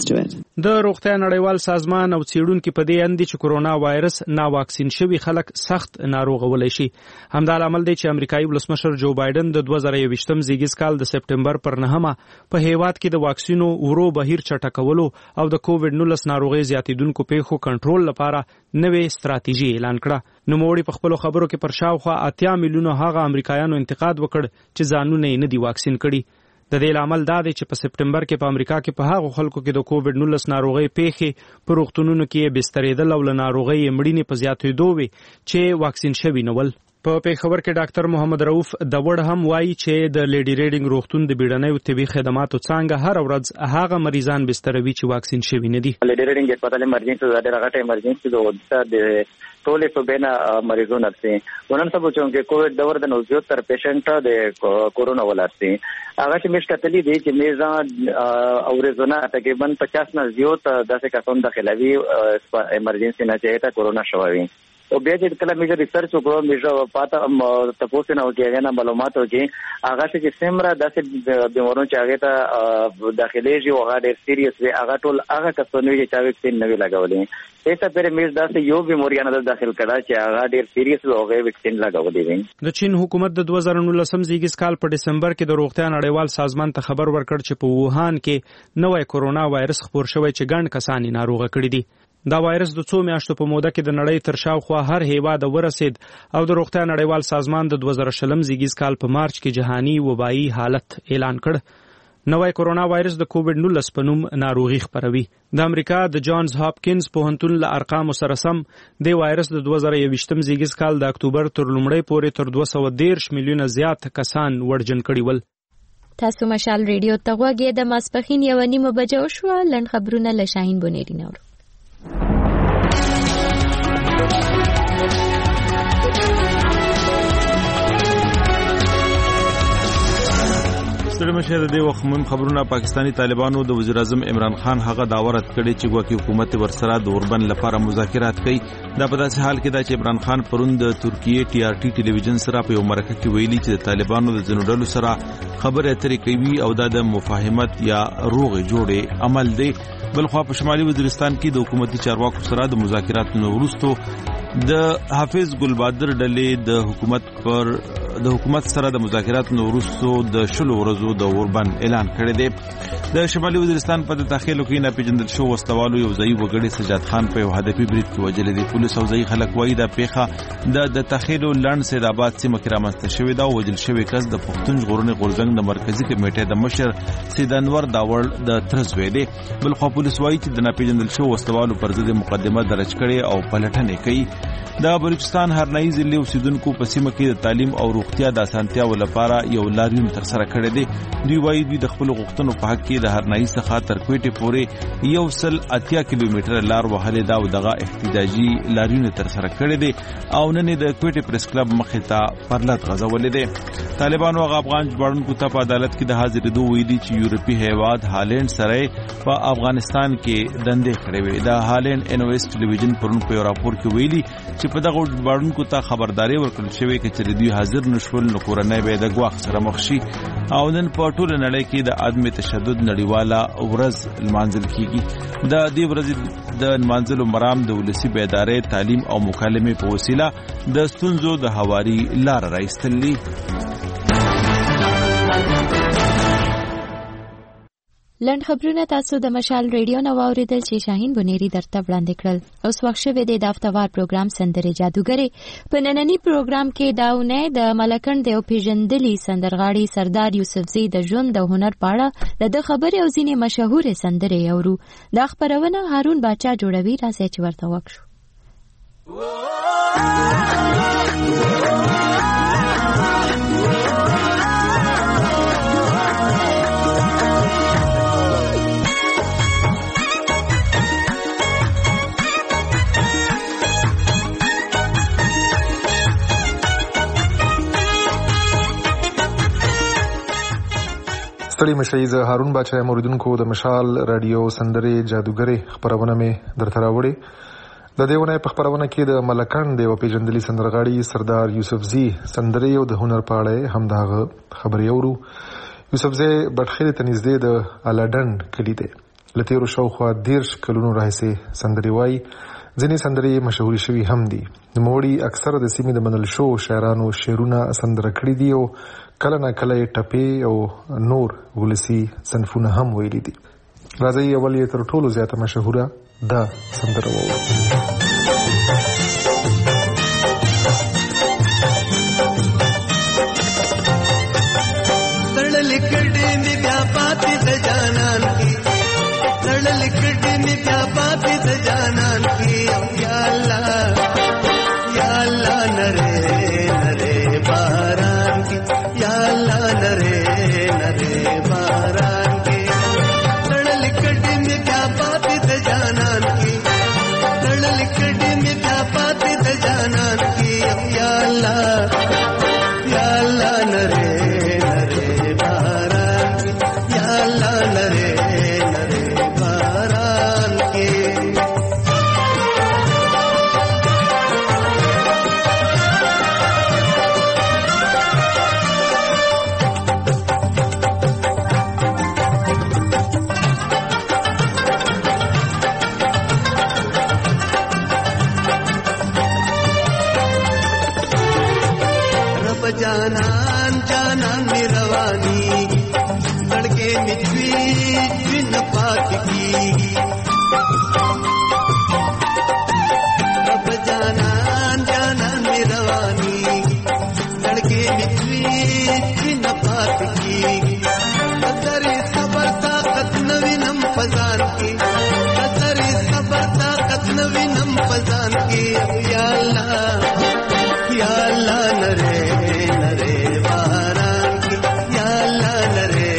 د روغتیا نړیوال سازمان او څېړونکو په دې اند چې کورونا وایرس نا واکسین شوي خلک سخت ناروغولای شي. همدا عمل دی چې امریکایي ولسمشر جو بایدن د 2021م زیږیز کال د سپټمبر پر 9مه په هیواد کې د واکسینو ورو بهیر چټکولو او د کووډ 19 ناروغي زیاتیدونکو پیښو کنټرول لپاره نوې ستراتیژي اعلان کړه. نوموړي په خپل خبرو کې پر شاوخوا 80 میلیونه هغه امریکایانو انتقاد وکړ چې ځانونه یې نه دي واکسین کړي. د دې لامل دا دی چې په سپټمبر کې په امریکا کې په هغو خلکو کې د کووډ 19 ناروغي پیښې په روغتونونو کې بسترېدل او له ناروغي مړینې په زیاتېدو وي چې واکسین شوي نه ول. په پیښور کې ډاکټر محمد رؤف داوړ هم وایي چې د لیډي ریډینګ روغتون د بیړنیو طبي خدماتو څنګه هر ورځ هغه مریضان بستروي چې واکسین شوي نه دي. لیډي ریډینګ هسپتال ایمرجنسي زده راغټه ایمرجنسي د ټولې صوبینا مریضونه سي ونن سبو چې کووډ دور د نوزیوت تر پیشنټ د کورونا ولارسي هغه چې مشکتلی دي چې میزان اورزونه تقریبا 50 نه زیات داسې کسان داخلوي ایمرجنسي نه چې تا کورونا شوی او بیا چې کله میجر ریسرچ وکړو میجر پاته تاسو نه وکړي نه معلومات وکړي هغه چې سیمرا داسې بیمارونو چې هغه ته داخليږي او هغه ډېر سیریس وي هغه ټول هغه کسانو چې ویکسین نه لګولې ایسا پر میز داسې یو بیماریانه داخل کړه چې هغه ډېر سیریس او هغه ویکسین لګولې. د چین حکومت د 2019 زیږیز کال په دسمبر کې د روغتیا نړیوال سازمان ته خبر ورکړ چې په ووهان کې نوې کورونا وایرس خپور شوی چې ګڼ کسان ناروغه کړي دي. دا وایرس د 2 میاشتو په موده کې د نړۍ تر شاوخوا هر هیواد ورسید او د روغتیا نړیوال سازمان د 2020 زیږیز کال په مارچ کې جهاني وبایي حالت اعلان کړ. نوې کورونا وایرس د کووډ 19 په نوم ناروغي خپروي. د امریکا د جانز هاپکینز پوهنتون له ارقامو سره سم د وایرس د 2021م زیږیز کال د اکتوبر تر لومړۍ پورې تر 213 میلیونه زیات کسان ورجن کړي ول. تاسو مشال ریډیو ته غوږی د ماسپخین 1:30 بجو شو. لند خبرونه له شاهین بونیری نورو. ستړي مشه د وخت مهم خبرونه. پاکستانی طالبانو د وزیر اعظم عمران خان هغه داورت کړي چې ګواکې حکومت ورسره د اوربن لپاره مذاکرات کوي. دا په داسې حال کې دا چې عمران خان پرون د ترکیه TRT ټلویزیون سره په یو مرکه کې ویلي چې د طالبانو د ځینو ډلو سره خبرې اترې کوي او دا د مفاهمت یا روغې جوړې عمل دی. بلخوا په شمالي وزیرستان کې د حکومتي چارواکو سره د مذاکراتو وروسته د حافظ ګلبادر ډلې د حکومت سره د مذاکراتو وروسته د 10 ورځو د اوربن اعلان کړی دی. د شمالي وزیرستان په داخلو کې نه پیژندل شو وسوالو یو ځای وګړي سجاد خان په یو هدفي برید کې وجل دي. پولیس او ځای خلک وایي د پیخه د تخیلو لند سیدآباد سیمه کې رامنځته شوې دا وجل شوی کس د پښتون ژغورنې غورځنګ د مرکزی کمیټې د مشر سید انور داور د ترزوی دی. بلخو پولیس وایي چې د ناپیژندل شو وسوالو پر ضد مقدمه درج کړي او پلټنې کوي. د بلوچستان هرنایي ضلع اوسیدونکو په سیمه کې د تعلیم او روغتیا د اسانتیاو لپاره یو لاریون تر سره کړی دی. دوی وایي دوی د خپل غوښتنو په حق کې د هرنایي څخه تر کوټې پورې 180 کیلومتره لار وهلې دا او دغه احتجاجي لاریون تر سره کړی دی او نن د کوټې پریس کلب مخې ته پرلط غځولې دی. طالبانو افغان ژباړونکو ته په عدالت کې د حاضرېدو ویلي چې یورپی هیواد هالند سره په افغانستان کې دندې کړې وي. د هالند NOS ټلویزیون پرون په راپور کې ویلي چې په دغه ژباړونکو ته خبرداري ورکړل شوې چې دوی حاضر نشول نو کورنۍ به د ګواښ سره مخ شي. او نن په ټوله نړۍ کې د عدم تشدد نړیواله ورځ لمانځل کیږي. د دې ورځې د لمانځلو مرام د ولسی بیدارۍ تعلیم او مکالمې په وسیله د ستونزو د هواري لار راایستلې. لند خبرونه تاسو د مشال ریډیو نو اوریدل چې شاهین بونیری درته وړاندې کړل. اوس وخت شوه د هفتهوار پروګرام سندره جادوګری. په نننی پروګرام کې داونه د ملکند او پیژندلي سندرغاړي سردار یوسفزي د ژوند د هنر پاړه د خبرې او ځینې مشهور سندرې اورو. د خبرونه هارون باچا جوړوي راځي چې ورته وکړو. ستړي مشي زه هارون باچا موریدونکو د مشال رادیو سندره جادوګری خبرونه می درته راوړي. د دیونه په خبرونه کې د ملکند او پیژندلي سندرغاړي سردار یوسفزي سندره او د هنر پاړه هم دغه خبري اورو. یوسفزي بټخیل تنزدې د الاډن کلی دی. لته رو شاوخوا 10 کلونو راهسي سندري وای. ځینې سندري مشهوري شوي هم دي. نوموړي اکثر د سیمې د منل شو شاعرانو شعرونه سندره کړي دي او کله نه کله ټپي او نور ولسی صنفونه هم ویلي دي. راځي اول یې تر ټولو زیاته مشهوره دا سندره وو. تړل کډې می بیا پاتې د جانان کی تړل کډې می بیا پاتې د جانان کی یا الله نره نره باران کی یا الله نره نره باران کی تړل کډې می بیا پاتې د جانان کی تړل کډې می بیا پاتې د جانان کی یا الله نره جانان جانان می روانی لڑکے مچوی بن پاک کی رب جانان جانان می روانی لڑکے مچوی بن پاک کی قدر صبر طاقت نوینم فزان کی قدر صبر طاقت نوینم فزان کی یا اللہ نرے نرے باران کی یا اللہ نرے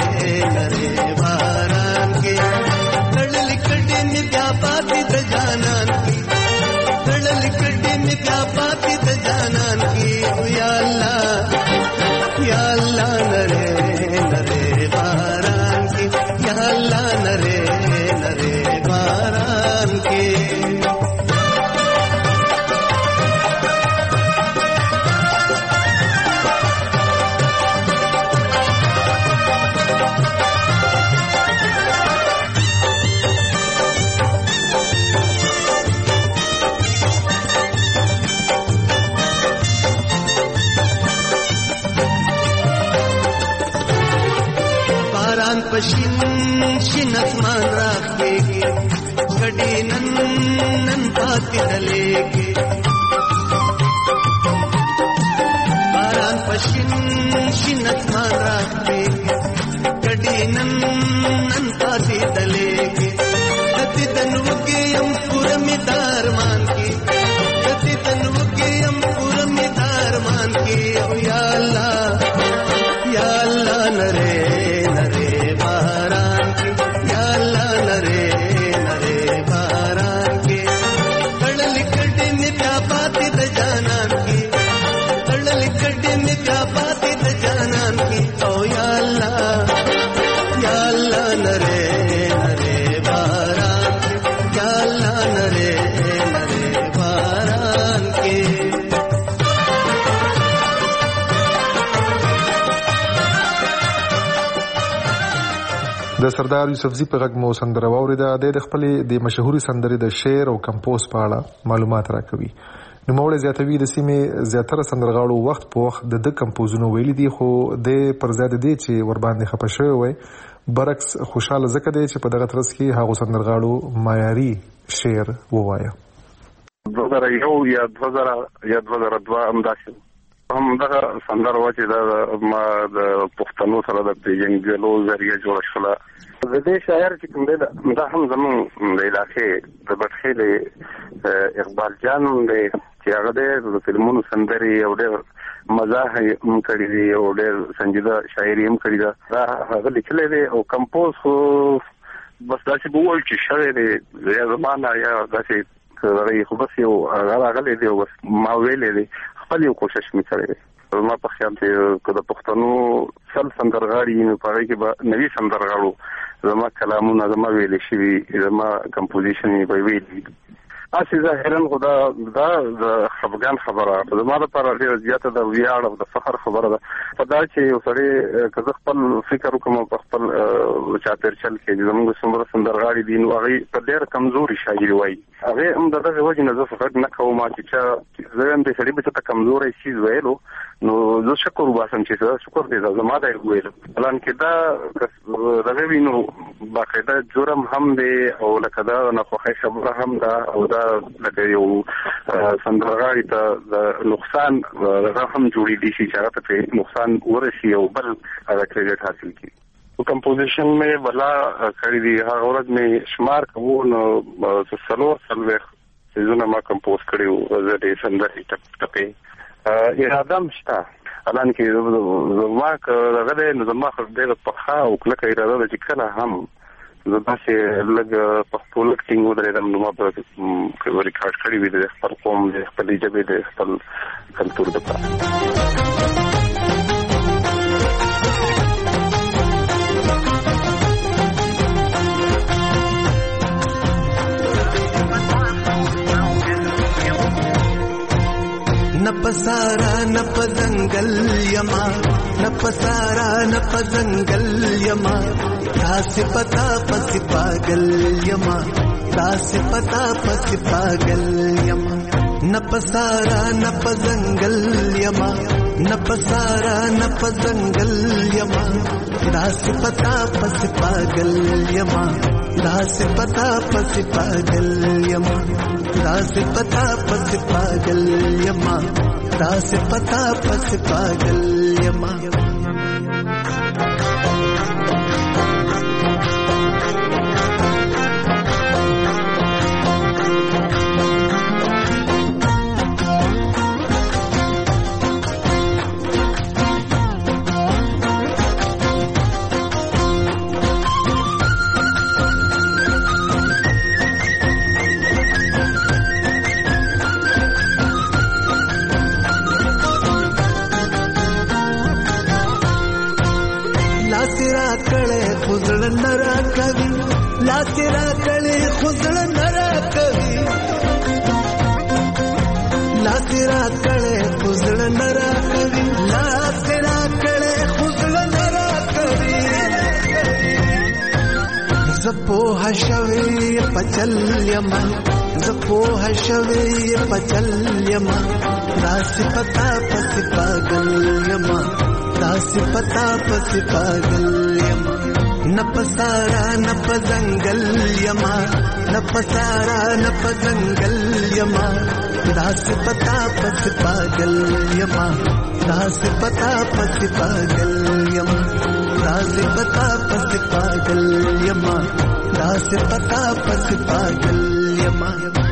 باران پشین شین اسمان راکېږي کډې نن پاتې دلېږي باران پشین شین اسمان راکېږي کډې نن پاتې دلېږي کتی تنو کې هم پورمې دارمان کې کتی تنو کې هم پورمې دارمان کې او یا الله نره نره باران کې یا الله نره نره باران کې تړل کډې مې بیا پاتې د جانان کې تړل کډې مې بیا پاتې د جانان کې او یا الله نره نره باران کې یا الله نره نره باران کې د سردار یوسفزي په غږ مو سندره واوریده. د خپلې د مشهوري سندرې د شعر او کمپوز په اړه معلومات راکوي. نوموړی زیاتوي د سیمې زیاتره سندرغاړو وخت په وخت د کمپوزونو ویلي دي، خو د پر ضد دي چې ور باندې خپه شوی وي. برعکس خوشاله ځکه دی چې په دغه ترڅ کې هغه سندرغاړو معیاري شعر ووایه. 2001 یا 2002 همداسې هم دغه سندره و چې دا ما د پښتنو سره د پیژنګلو ذریعہ جوړ شوله. د دې شاعر چې کوم دی دا هم زمون د علاقې د بټخیل اقبال جان دی چې هغه د فلمونو سندري او ډېر مزاح هم کړی دی او ډېر سنجیده شاعري هم کړی ده. دا هغه لیکلی دی او کمپوز خو بس داسې به ووایو چې شوی دی یا زمانه یا داسې خو بس یو راغلی دی او بس ما ویلی دی خپل یو کوشش مې کړی دی. زما په خیال چې که د پښتنو سل سندرغاړي نو په هغې کې به نوي سندرغاړو زما کلامونه زما ویلې شوي زما کمپوزیشن یې به ویلي. هسې ظاهرا خو دا د خفګان خبره زما لپاره ډېره زیاته د ویاړ او د فخر خبره ده په دا چې یو سړی که زه خپل فکر وکړم په خپل چاپېرچل کې چې زموږ څومره سندرغاړي دي نو هغوی په ډېره کمزوري شاعري وایي. هغې هم د دغې وجې نه زه فقط نه کوم چې چا زه یم دې سړي به چاته کمزوری څیز ویلو نو زه شکر وباسم چې شکر دی زما دی ویلو. حالانکې دا دغه وي نو باقاعده جرم هم دی او لکه دا ناخوښۍ خبره هم ده او دا لکه یو سندرغاړي ته د نقصان هغه هم جوړېدی شي چې هغه ته پرې نقصان ورسي او بل هغه کریډټ حاصل کړي. کمپوزیشن مې بلا کړی دی هغه ورځ مې شمار کوو نو 40 سیزونه ما کمپوز کړي وو زه د سندرې ټپې اراده هم شته حالانکې زما که دغه دی نو زما خو ډېره پخه او کلکه اراده ده چې کله هم زه داسې لږ پښتو لږ ټینګ ودرېدم نو ما به ریکارډ کړي وي د خپل قوم د خپلې ژبې د خپل کلتور دپاره. نپسارا نپزنگل یما نپسارا نپزنگل یما داس پتا پس پاگل یما داس پتا پس پاگل یما نپسارا نپزنگل یما نپسارا نپزنگل یما داس پتا پس پاگل یما داس پتا پس پاگل یما داس پتا پس پاگل یما داس پتا پس پاگل یما. لاکرا کړي خزړ نرا کوي لاکرا کړي خزړ نرا کوي لاکرا کړي خزړ نرا کوي زپو هشوي پچل یما زپو هشوي پچل یما داس پتا پس پاگل یما داس پتا پس پاگل یما نپسارا نپزنگل یما نپسارا نپزنگل یما داس پتا پس پاگل یما داس پتا پس پاگل یما داس پتا پس پاگل یما داس پتا پس پاگل یما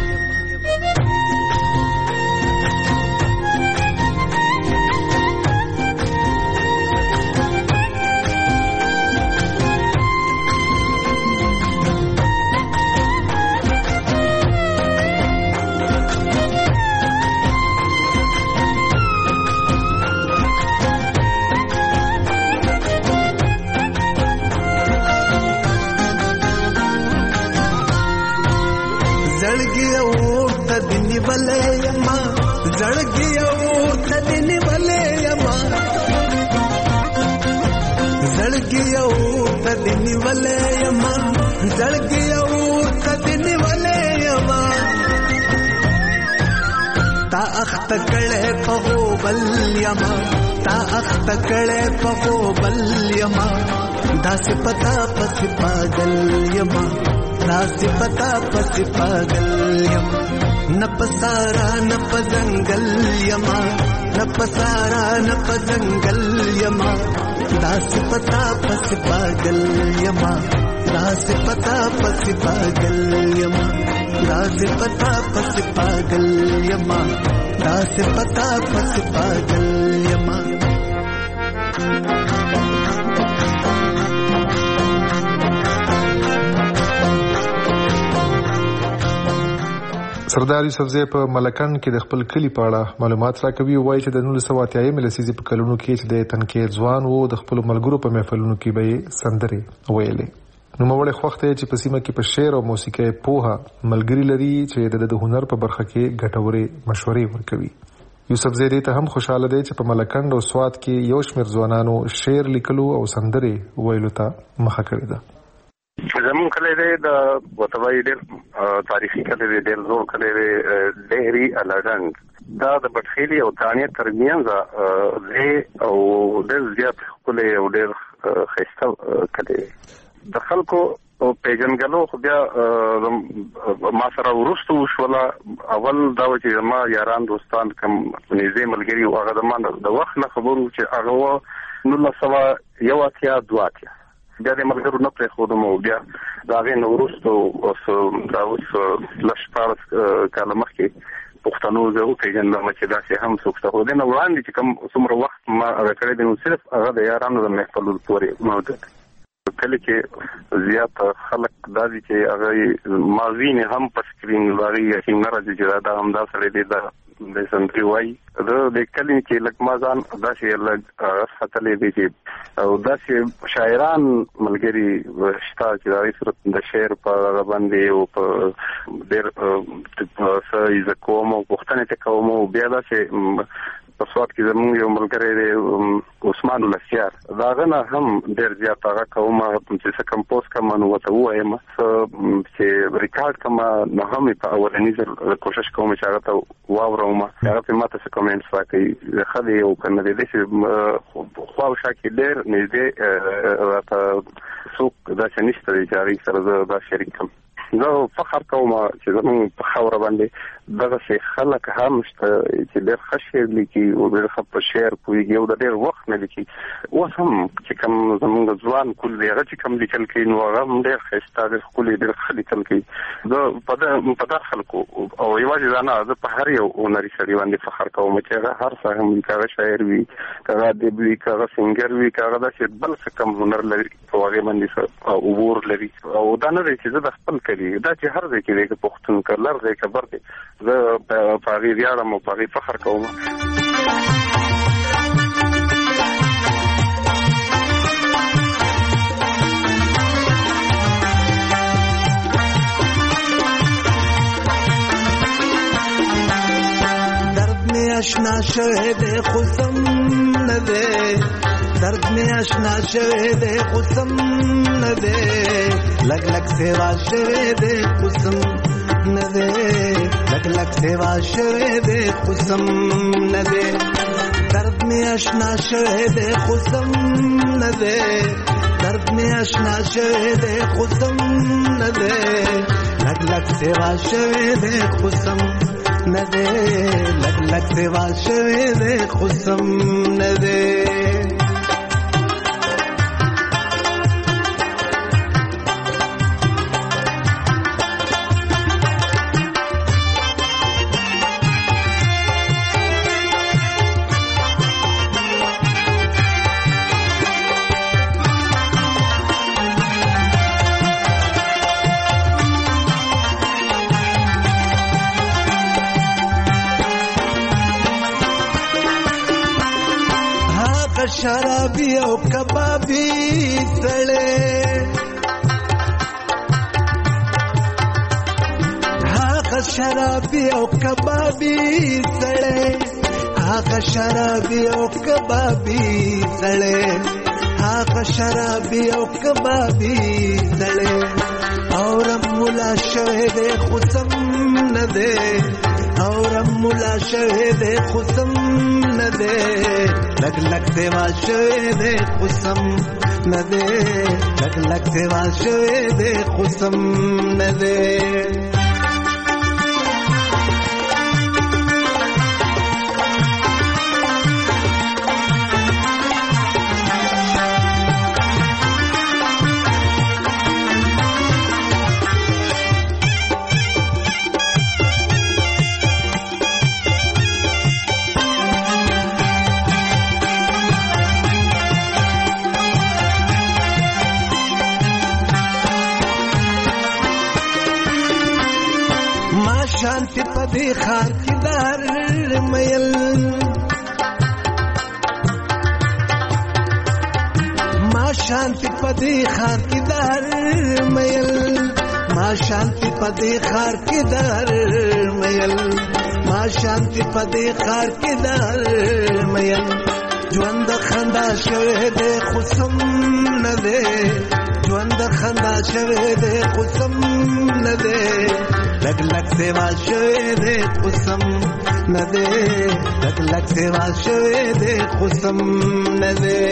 تکڑے پغو بل یما تا اخ تکڑے پغو بل یما داس پتا پس پاگل یما داس پتا پس پاگل یما نپسارا نپزنگل یما نپسارا نپزنگل یما داس پتا پس پاگل یما داس پتا پس پاگل یما داس پتا پس پاگل یما داس پتا پس پاگل یما سردار یوسفزی په ملکن کې د خپل کلی په اړه معلومات راکوي. وایي چې د 1980 لسیزې په کلونو کې چې د تنکي ځوان وو د خپل ملګرو په محفلونو کې به سندرې ویلې. نو موږ خوښ ته چې په سیمه کې په شعر او موسیقي پوها ملګری لري چې د هنر په برخه کې ګټورې مشورې ورکوي. یوسفزی ته هم خوشاله دی چې په ملکند او سوات کې یو شمېر ځوانانو شعر لیکلو او سندرې ویلو ته مخه کړې ده. زمون کلی دی د وتوای ډېر تاریخي کلی دی، ډېر زوړ کلی دی، ډېری الاډنګ دا د بټخیلي او تانیه ترمنځ دی او ډېر زیات ښکلی او ډېر ښایسته کلی دی. د خلکو پیژنګلو خو بیا ما سره وروسته وشوله. اول دا و چې زما یاران دوستان کوم نږدې ملګري وو هغه زما د وخت نه خبرو چې هغه و 1982 بیا د ملګرو نه پرېښودم او بیا د هغې نه وروسته دا اوس لږ 14 کاله مخکې پښتنو زه وپېژندم چې داسې هم څوک شته. خو دې نه وړاندې چې کوم څومره وخت ما هغه کړی دی نو صرف هغه د یارانو د محفلو پورې موجود دی. کله چې زیات خلک دا دي چې هغه ما ویني هم په سکرین باندې یقین نه راځي چې دا هم دا سړی دی دا د سندري وایي. د کلي کې لږ ما ځان داسې لږ ساتلی دی چې او داسې شاعران ملګري شته چې د هغې صورت د شعر په هغه باندې او په ډېر څه زه کوم او پوښتنې ته کوم او بیا داسې په سوات کې زموږ یو ملګری دی عثمان الاسیار د هغه نه هم ډېر زیات هغه کوم چې څه کمپوز کوم نو ورته ووایم چې ریکارډ کوم نو هم په اولني ځل کوشش کوم چې هغه ته واورم هغه په ماته څه کومنټس راکوي ښه دی او که نه دی داسې خواوشا کې ډېر نږدې راته څوک داسې نشته دی چې هغې سره زه دا شریک کړم. زه فخر کوم چې زموږ په خاوره باندې دغسې خلک هم شته چې ډېر ښه شعر لیکي او ډېر ښه په شعر پوهېږي او د ډېر وخت نه لیکي. اوس هم چې کوم زموږ ځوان کول دی هغه چې کوم لیکل کوي نو هغه هم ډېر ښایسته ډېر ښکلي ډېر ښه لیکل کوي. زه په دغه خلکو او یوازې دا نه زه په هر یو هنري سړي باندې فخر کوم چې هغه هر څه هم که هغه شاعر وي که هغه ادیب وي که هغه سینګر وي که هغه داسې بل څه کم هنر لري په هغې باندې عبور لري. او دا نه دی چې زه د خپل کلي دا چې هر ځای کې دی که پښتون که لر دی که بر دی زه په هغې ویاړم او په هغې فخر کوم. درد میں اشنا شوے دے خسم نہ دے درد میں اشنا شوے دے خسم نہ دے لگ لگ سیوا شوے دے خسم نہ دے لگ لگ سیوا شوے دے خسم نہ دے درد میں اشنا شوے دے خسم نہ دے درد میں آشنا شوه دې خصم نه دې لګ لګ سیوا شوه دې خصم نه دې لګ لګ سیوا شوه دې خصم نه دې شرابی او کبابی سړې هغه شرابی او کبابی سړې هغه شرابی او کبابی سړې هغه شرابی او کبابی سړې اور مولا شوه دې خصم نه دې اور مولا شوه دې خصم نه دې لګ لګ سیوا شوه دې خصم نه دې لګ لګ سیوا شوه دې خصم نه دې شانتی پدی خار کی دار میل ما شانتی پدی خار کی دار میل ما شانتی پدی خار کی دار میل ما شانتی پدی خار کی دار میل ژوند خندا شوه دې خصم نه دې ژوند خندا شوه دې خصم نه دې لګ لګ سیوا شوه دې خصم نه دې لګ لګ سیوا شوه دې خصم نه دې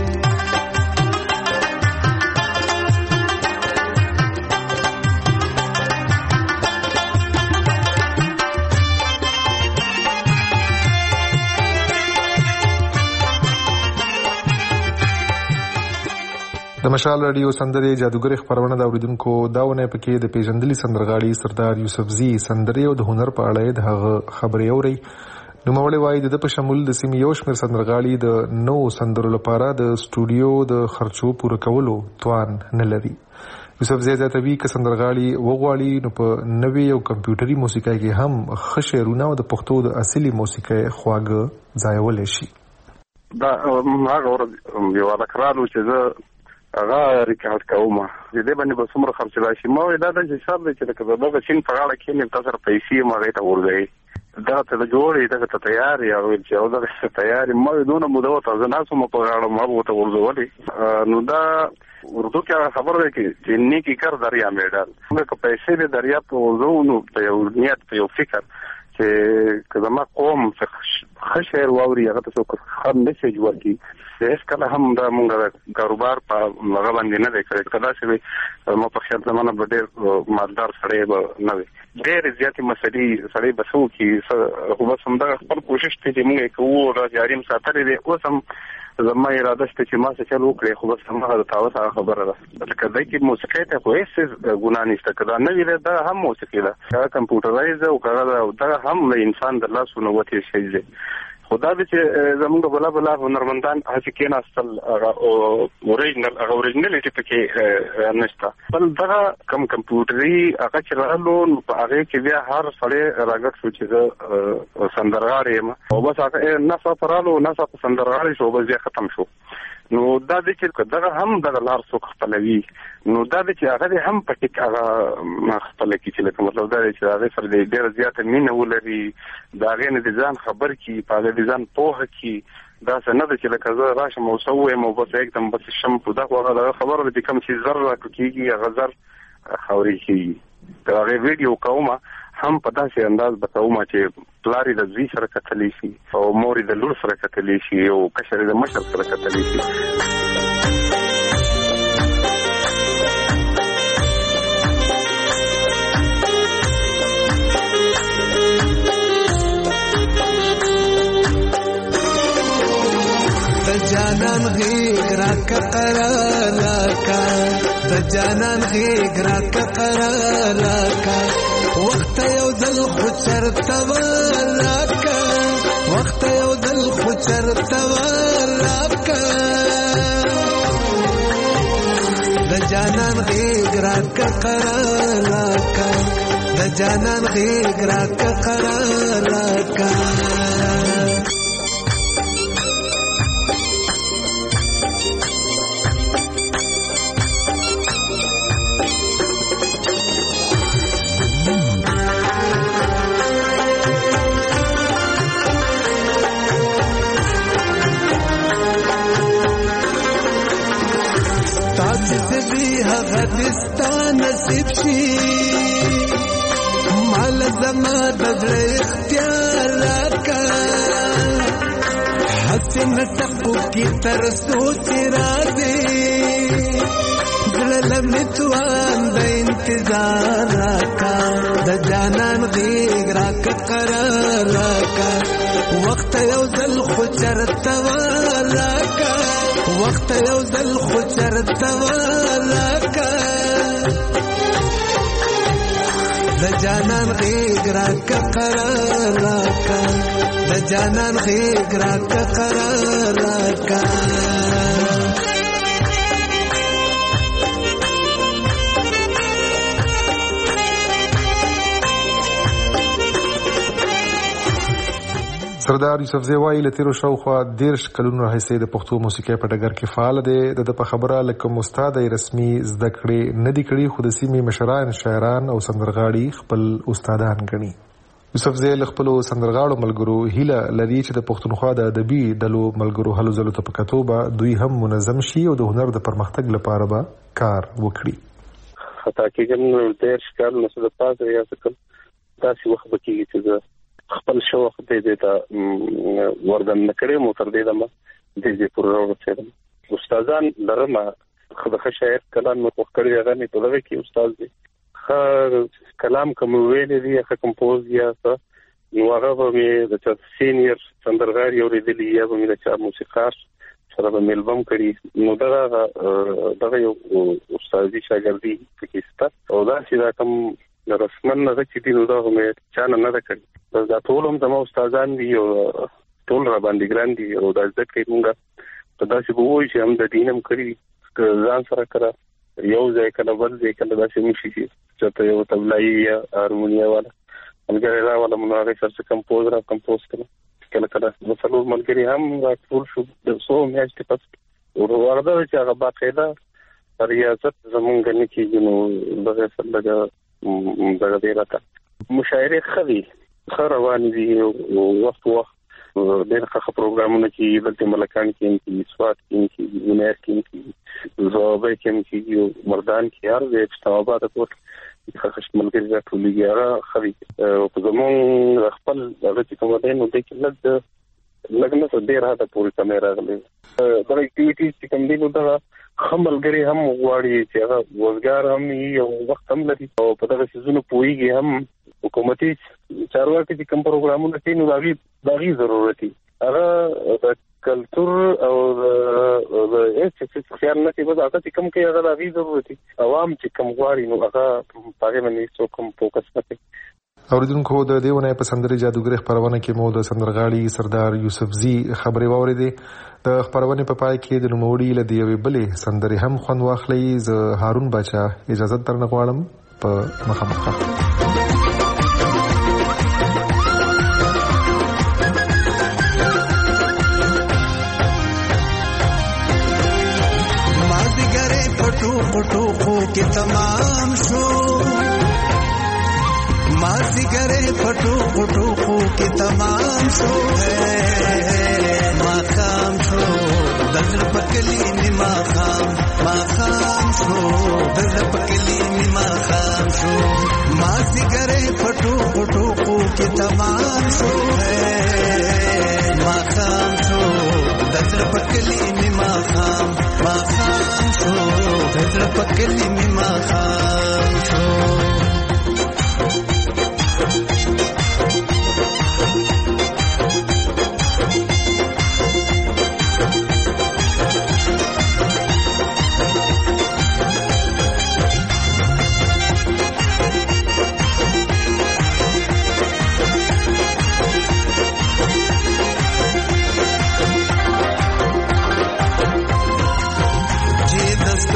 د مشال رادیو سندرې جادوګر خبرونه د اوریدونکو داونه پکې د پیژندلي سندرغاړي سردار یوسفزي سندرې او د هنر په اړه د هغه خبرې اوري نو مولوی وایي د په شمول د سیمې یو شمېر سندرغاړي د نو سندرو لپاره د سټوډیو د خرچو پوره کولو توان نه لري یوسفزي زیاتوي چې سندرغاړي وغواړي نو په نوې او کمپیوټري موسیقۍ کې هم ښه شعرونه او د پښتو د اصلي موسیقۍ خواږه ځایولی شي دا هغه ورځ یو راکرالو چې زه هغه ریکارډ کوم دې باندې به څومره خرچ راشي ما دا د حساب دی چې دا شین په اړه کې نه تاسو پیسې ما غوښته ورغی دا ته جوړې دا ته تیار یا چې او دا تیار ما دونه موده ته نه سم په اړه ما وته ورغولې نو دا اردو کې خبر ده چې نیکی کار دریا میډل موږ پیسې د دریا په وزونو په یو نیت په یو فکر چې کله ما قوم خشر واوري هغه ته څوک خام میسج ورکړي هیڅ کله هم دا موږ کاروبار په هغه باندې نه دی کړی کله چې ما په خیال زمانه به ډېر مالدار سړی به نه وي ډېر زیاتې مسلې سړی به څه وکړي خو بس همدغه خپل کوشش دی چې موږ یې کوو را جاري م ساتلی دی اوس هم زما اراده شته چې ما څه چل وکړې خو بس هماغه د تاوس هغه خبره ده لکه دی کې موسیقۍ ته خو هېڅ ګناه نشته که دا نوي دی دا هم موسیقي ده که هغه کمپیوټرایز ده او که هغه دغه هم له انسان د لاسو نه وتې شی دی خو دا دی چې زمونږ بلا بلا هنرمندان هسې کېناستل هغه اوریجنلټي پکې نشته بل دغه کم کمپیوټري هغه چې راغلو نو په هغې کې بیا هر سړی راګډ شو چې زه سندرغاړی یم او بس هغه نڅا رالو نڅا په سندرغاړی شو بس بیا ختم شو نو دا دی چې دغه هم دغه لار څوک خپلوي نو دا دی چې هغه هم په ټیک هغه خپله کړي چې لکه مطلب دا دی چې هغې سره ډېره زیاته مینه ولري د هغې نه د ځان خبر کړي په هغې د ځان پوهه کړي داسې نه ده چې لکه زه راشم او څه ووایم او بس एकदम بس شم په دا خو هغه خبره ده چې کوم چې زر راکړي هغه زر خاورې کېږي د هغې ویډیو کومه هم په داسې انداز به کومه چې پلار یې د زوی سره کتلی شي او مور یې د لور سره کتلی شي او کشر یې د مشر سره کتلی شي قرار راکا د جانان غیږ راکا قرار راکا وخت یو ځل خو چرته راکا وخت یو ځل خو چرته راکا د جانان غیږ راکا قرار راکا د جانان غیږ راکا قرار راکا غدستا نصیب شي مال زما د اختیار راکا حسن ټکو کی تر سوچ راځي دلم نتوان د انتظار راکا د جانان غیږ راکا قرار راکا وخت یو ځل خو چرته راکا وخت یو ځل خو چرته راکا د جانان غیږ راکا قرار راکا د جانان غیږ راکا قرار راکا سردار یوسفزی وایي له تیرو شاوخوا 13 کلونو راهیسې د پښتو موسیقۍ په ډګر کې فعال دی. د په خبره لکه استاد رسمي زده کړې نه دي کړي خو د سیمې مشران شاعران او سندرغاړي خپل استادان ګڼي. یوسفزی له خپلو سندرغاړو ملګرو هیله لري چې د پښتونخوا د ادبي ډلو ملګرو هلو ځلو ته په کتو به دوی هم منظم شي او د هنر د پرمختګ لپاره به کار وکړي. خطا کېږم 13 کال نو د پاسه یا څه داسې وخت به کېږي چې خپل شوق دې ته وردن نکړې مو تر دې دمه دې پوره ورسېدم. استادان لرم خدای شاعر کلام مو وکړی هغه نه په لږه کې استاد دی خ کلام کوم ویلې دی هغه کمپوز یا څه نو هغه به د سینیئر سندرغاړي اوریدلی یا به د موسیقار سره به ملبم کړی نو دغه یو استادي شاګردي پکې ست او دا چې کوم رسمن نه چې دی نو دا هم چانه نه کړی دا ټول هم زموږ استادان دي او ټول را باندې ګران دي او دا ځکه موږ په داسې وایي چې هم د دینم کړی ځان سره کړه یو ځای کله بل ځای کله داسې مشي چې ته یو تبلایي یا هارمونیا والا ملګری را والا مناغه سره کمپوز کړه کله کله مثلا ملګری هم ټول شو د څو میاشتې پس او ورته چې هغه باقاعده ریاضت زمونږ نه کیږي نو دغه سره دغه دی راته مشاعره خدي روان دي وخت ډېر ښه پروګرامونه کې بلته ملکان کې سواد کې ونیر کې زوبه کې مردان کې هر ځای په توابات کوټ ښه ملګری راټولېږي هغه خري په زمون خپل هغه چې کوم دی نو د کې لګنه څه ډېر هدا پوری کیمرا غلې دا اکټیویټیز چې کوم دی نو دا ملګری هم غواړي چې هغه روزګار هم یو وخت هم لري او په دغه سيزونو پويږي هم حکومتي چارواکي چې کوم پروګرامونه کوي نو داغي ضرورت دي هغه د کلچر او د هیڅ خیال نه کوي دا چې کوم کې هغه داغي ضرورت دي عوام چې کوم غواړي نو هغه پاره باندې څوک کوم فوکس نه کوي. اوریدونکو د دیونه په سندري جادوګر خبرونه کې مو د سندرغاړي سردار یوسفزی خبري واوریدې. د خبرونه په پای کې د نوموړي لدی وی بلې سندري هم خوند واخلي. ز هارون بچا اجازه درنه غواړم په مخامخ. پټو کې تمام شو مازیګره پټو کې تمام شو ما خام شو دل پکلی نیما خام شو دل پکلی نیما خام شو مازیګره پټو کې تمام شو ما خام شو دل پکلی نیما خام شو دل پکلی نیما خام شو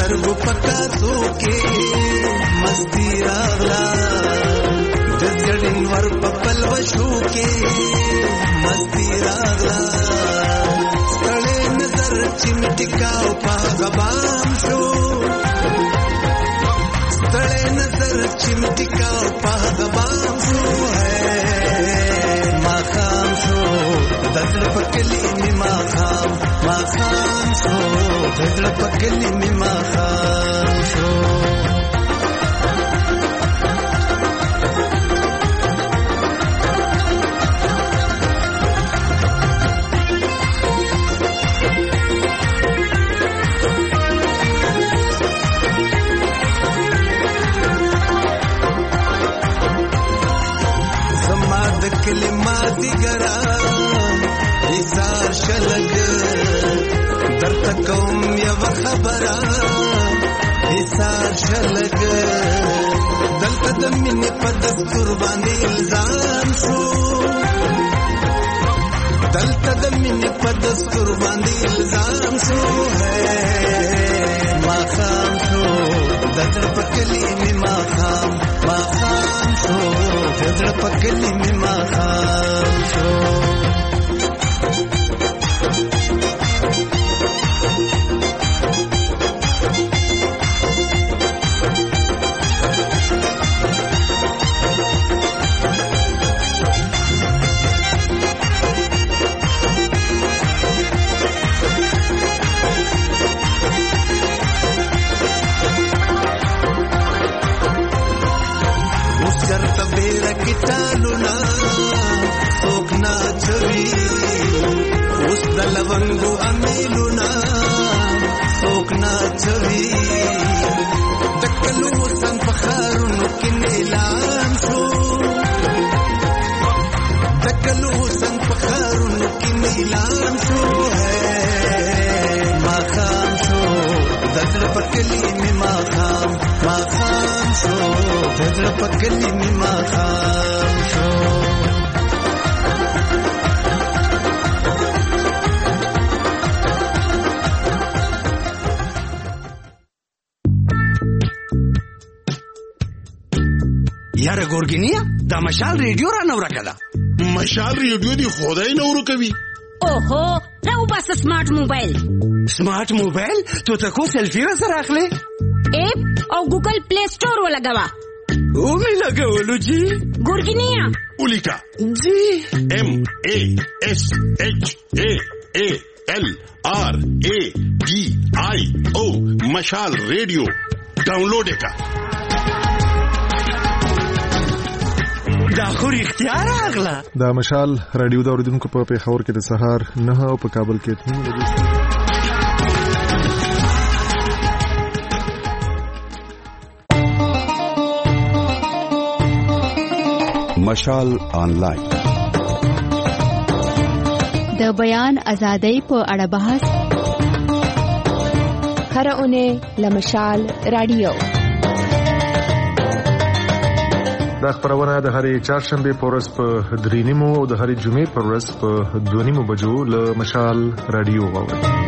سترګو پکاسو کې مستی راغلا د ځړین ور په پلوشو کې مستی راغلا ستړې نظر چمټکاو په غبام شو ستړې نظر چمټکاو په غبام شو ما خام شو دزړه پکلی می ما خام شو دزړه پکلی می ما خام شو کلمات ګرا ایثار شلګ درته کوم یو خبره ایثار شلګ دلته د مینې په دستور باندې الزام شو دلته د مینې په دستور باندې الزام شو ما خام شو دزړه پکلی می ما خام شو دزړه پکلی می ما خام شو کټالونا سوکنا چوي اوس د لونګو امیلونا سوکنا چوي دکلو سن فخرونو کې نیلام شو دکلو سن فخرونو کې نیلام شو ما خام شو دزړه پکلی می ما خام شو دزړه پکلی می ما خام شو یاره ګورګینیا دا مشال ریډیو را نو راکړه مشال ریډیو دی خدای نو ورکوي اوهو راو بس سمارټ موبایل تو تکو سیلفی را سره اخلي ایپ او ګوګل پلی سٹور ولګوا او می لګولو جی ګورګینیا اولیکا جی MASHALRADIO مشال ریډیو ډاونلوډ کا دا خو رښتیا راغله دا مشال رادیو د اوریدونکو په پیښور کې د سهار 9 او په کابل کې 9 بجې مشال آنلاین د بیان ازادۍ په اړه بحث هر اونۍ لمشال رادیو دا خبرونه د هرې چهارشنبه په ورځ په 3:30 او د هرې جمعې په ورځ په 2:30 بجو له مشال رادیو واورئ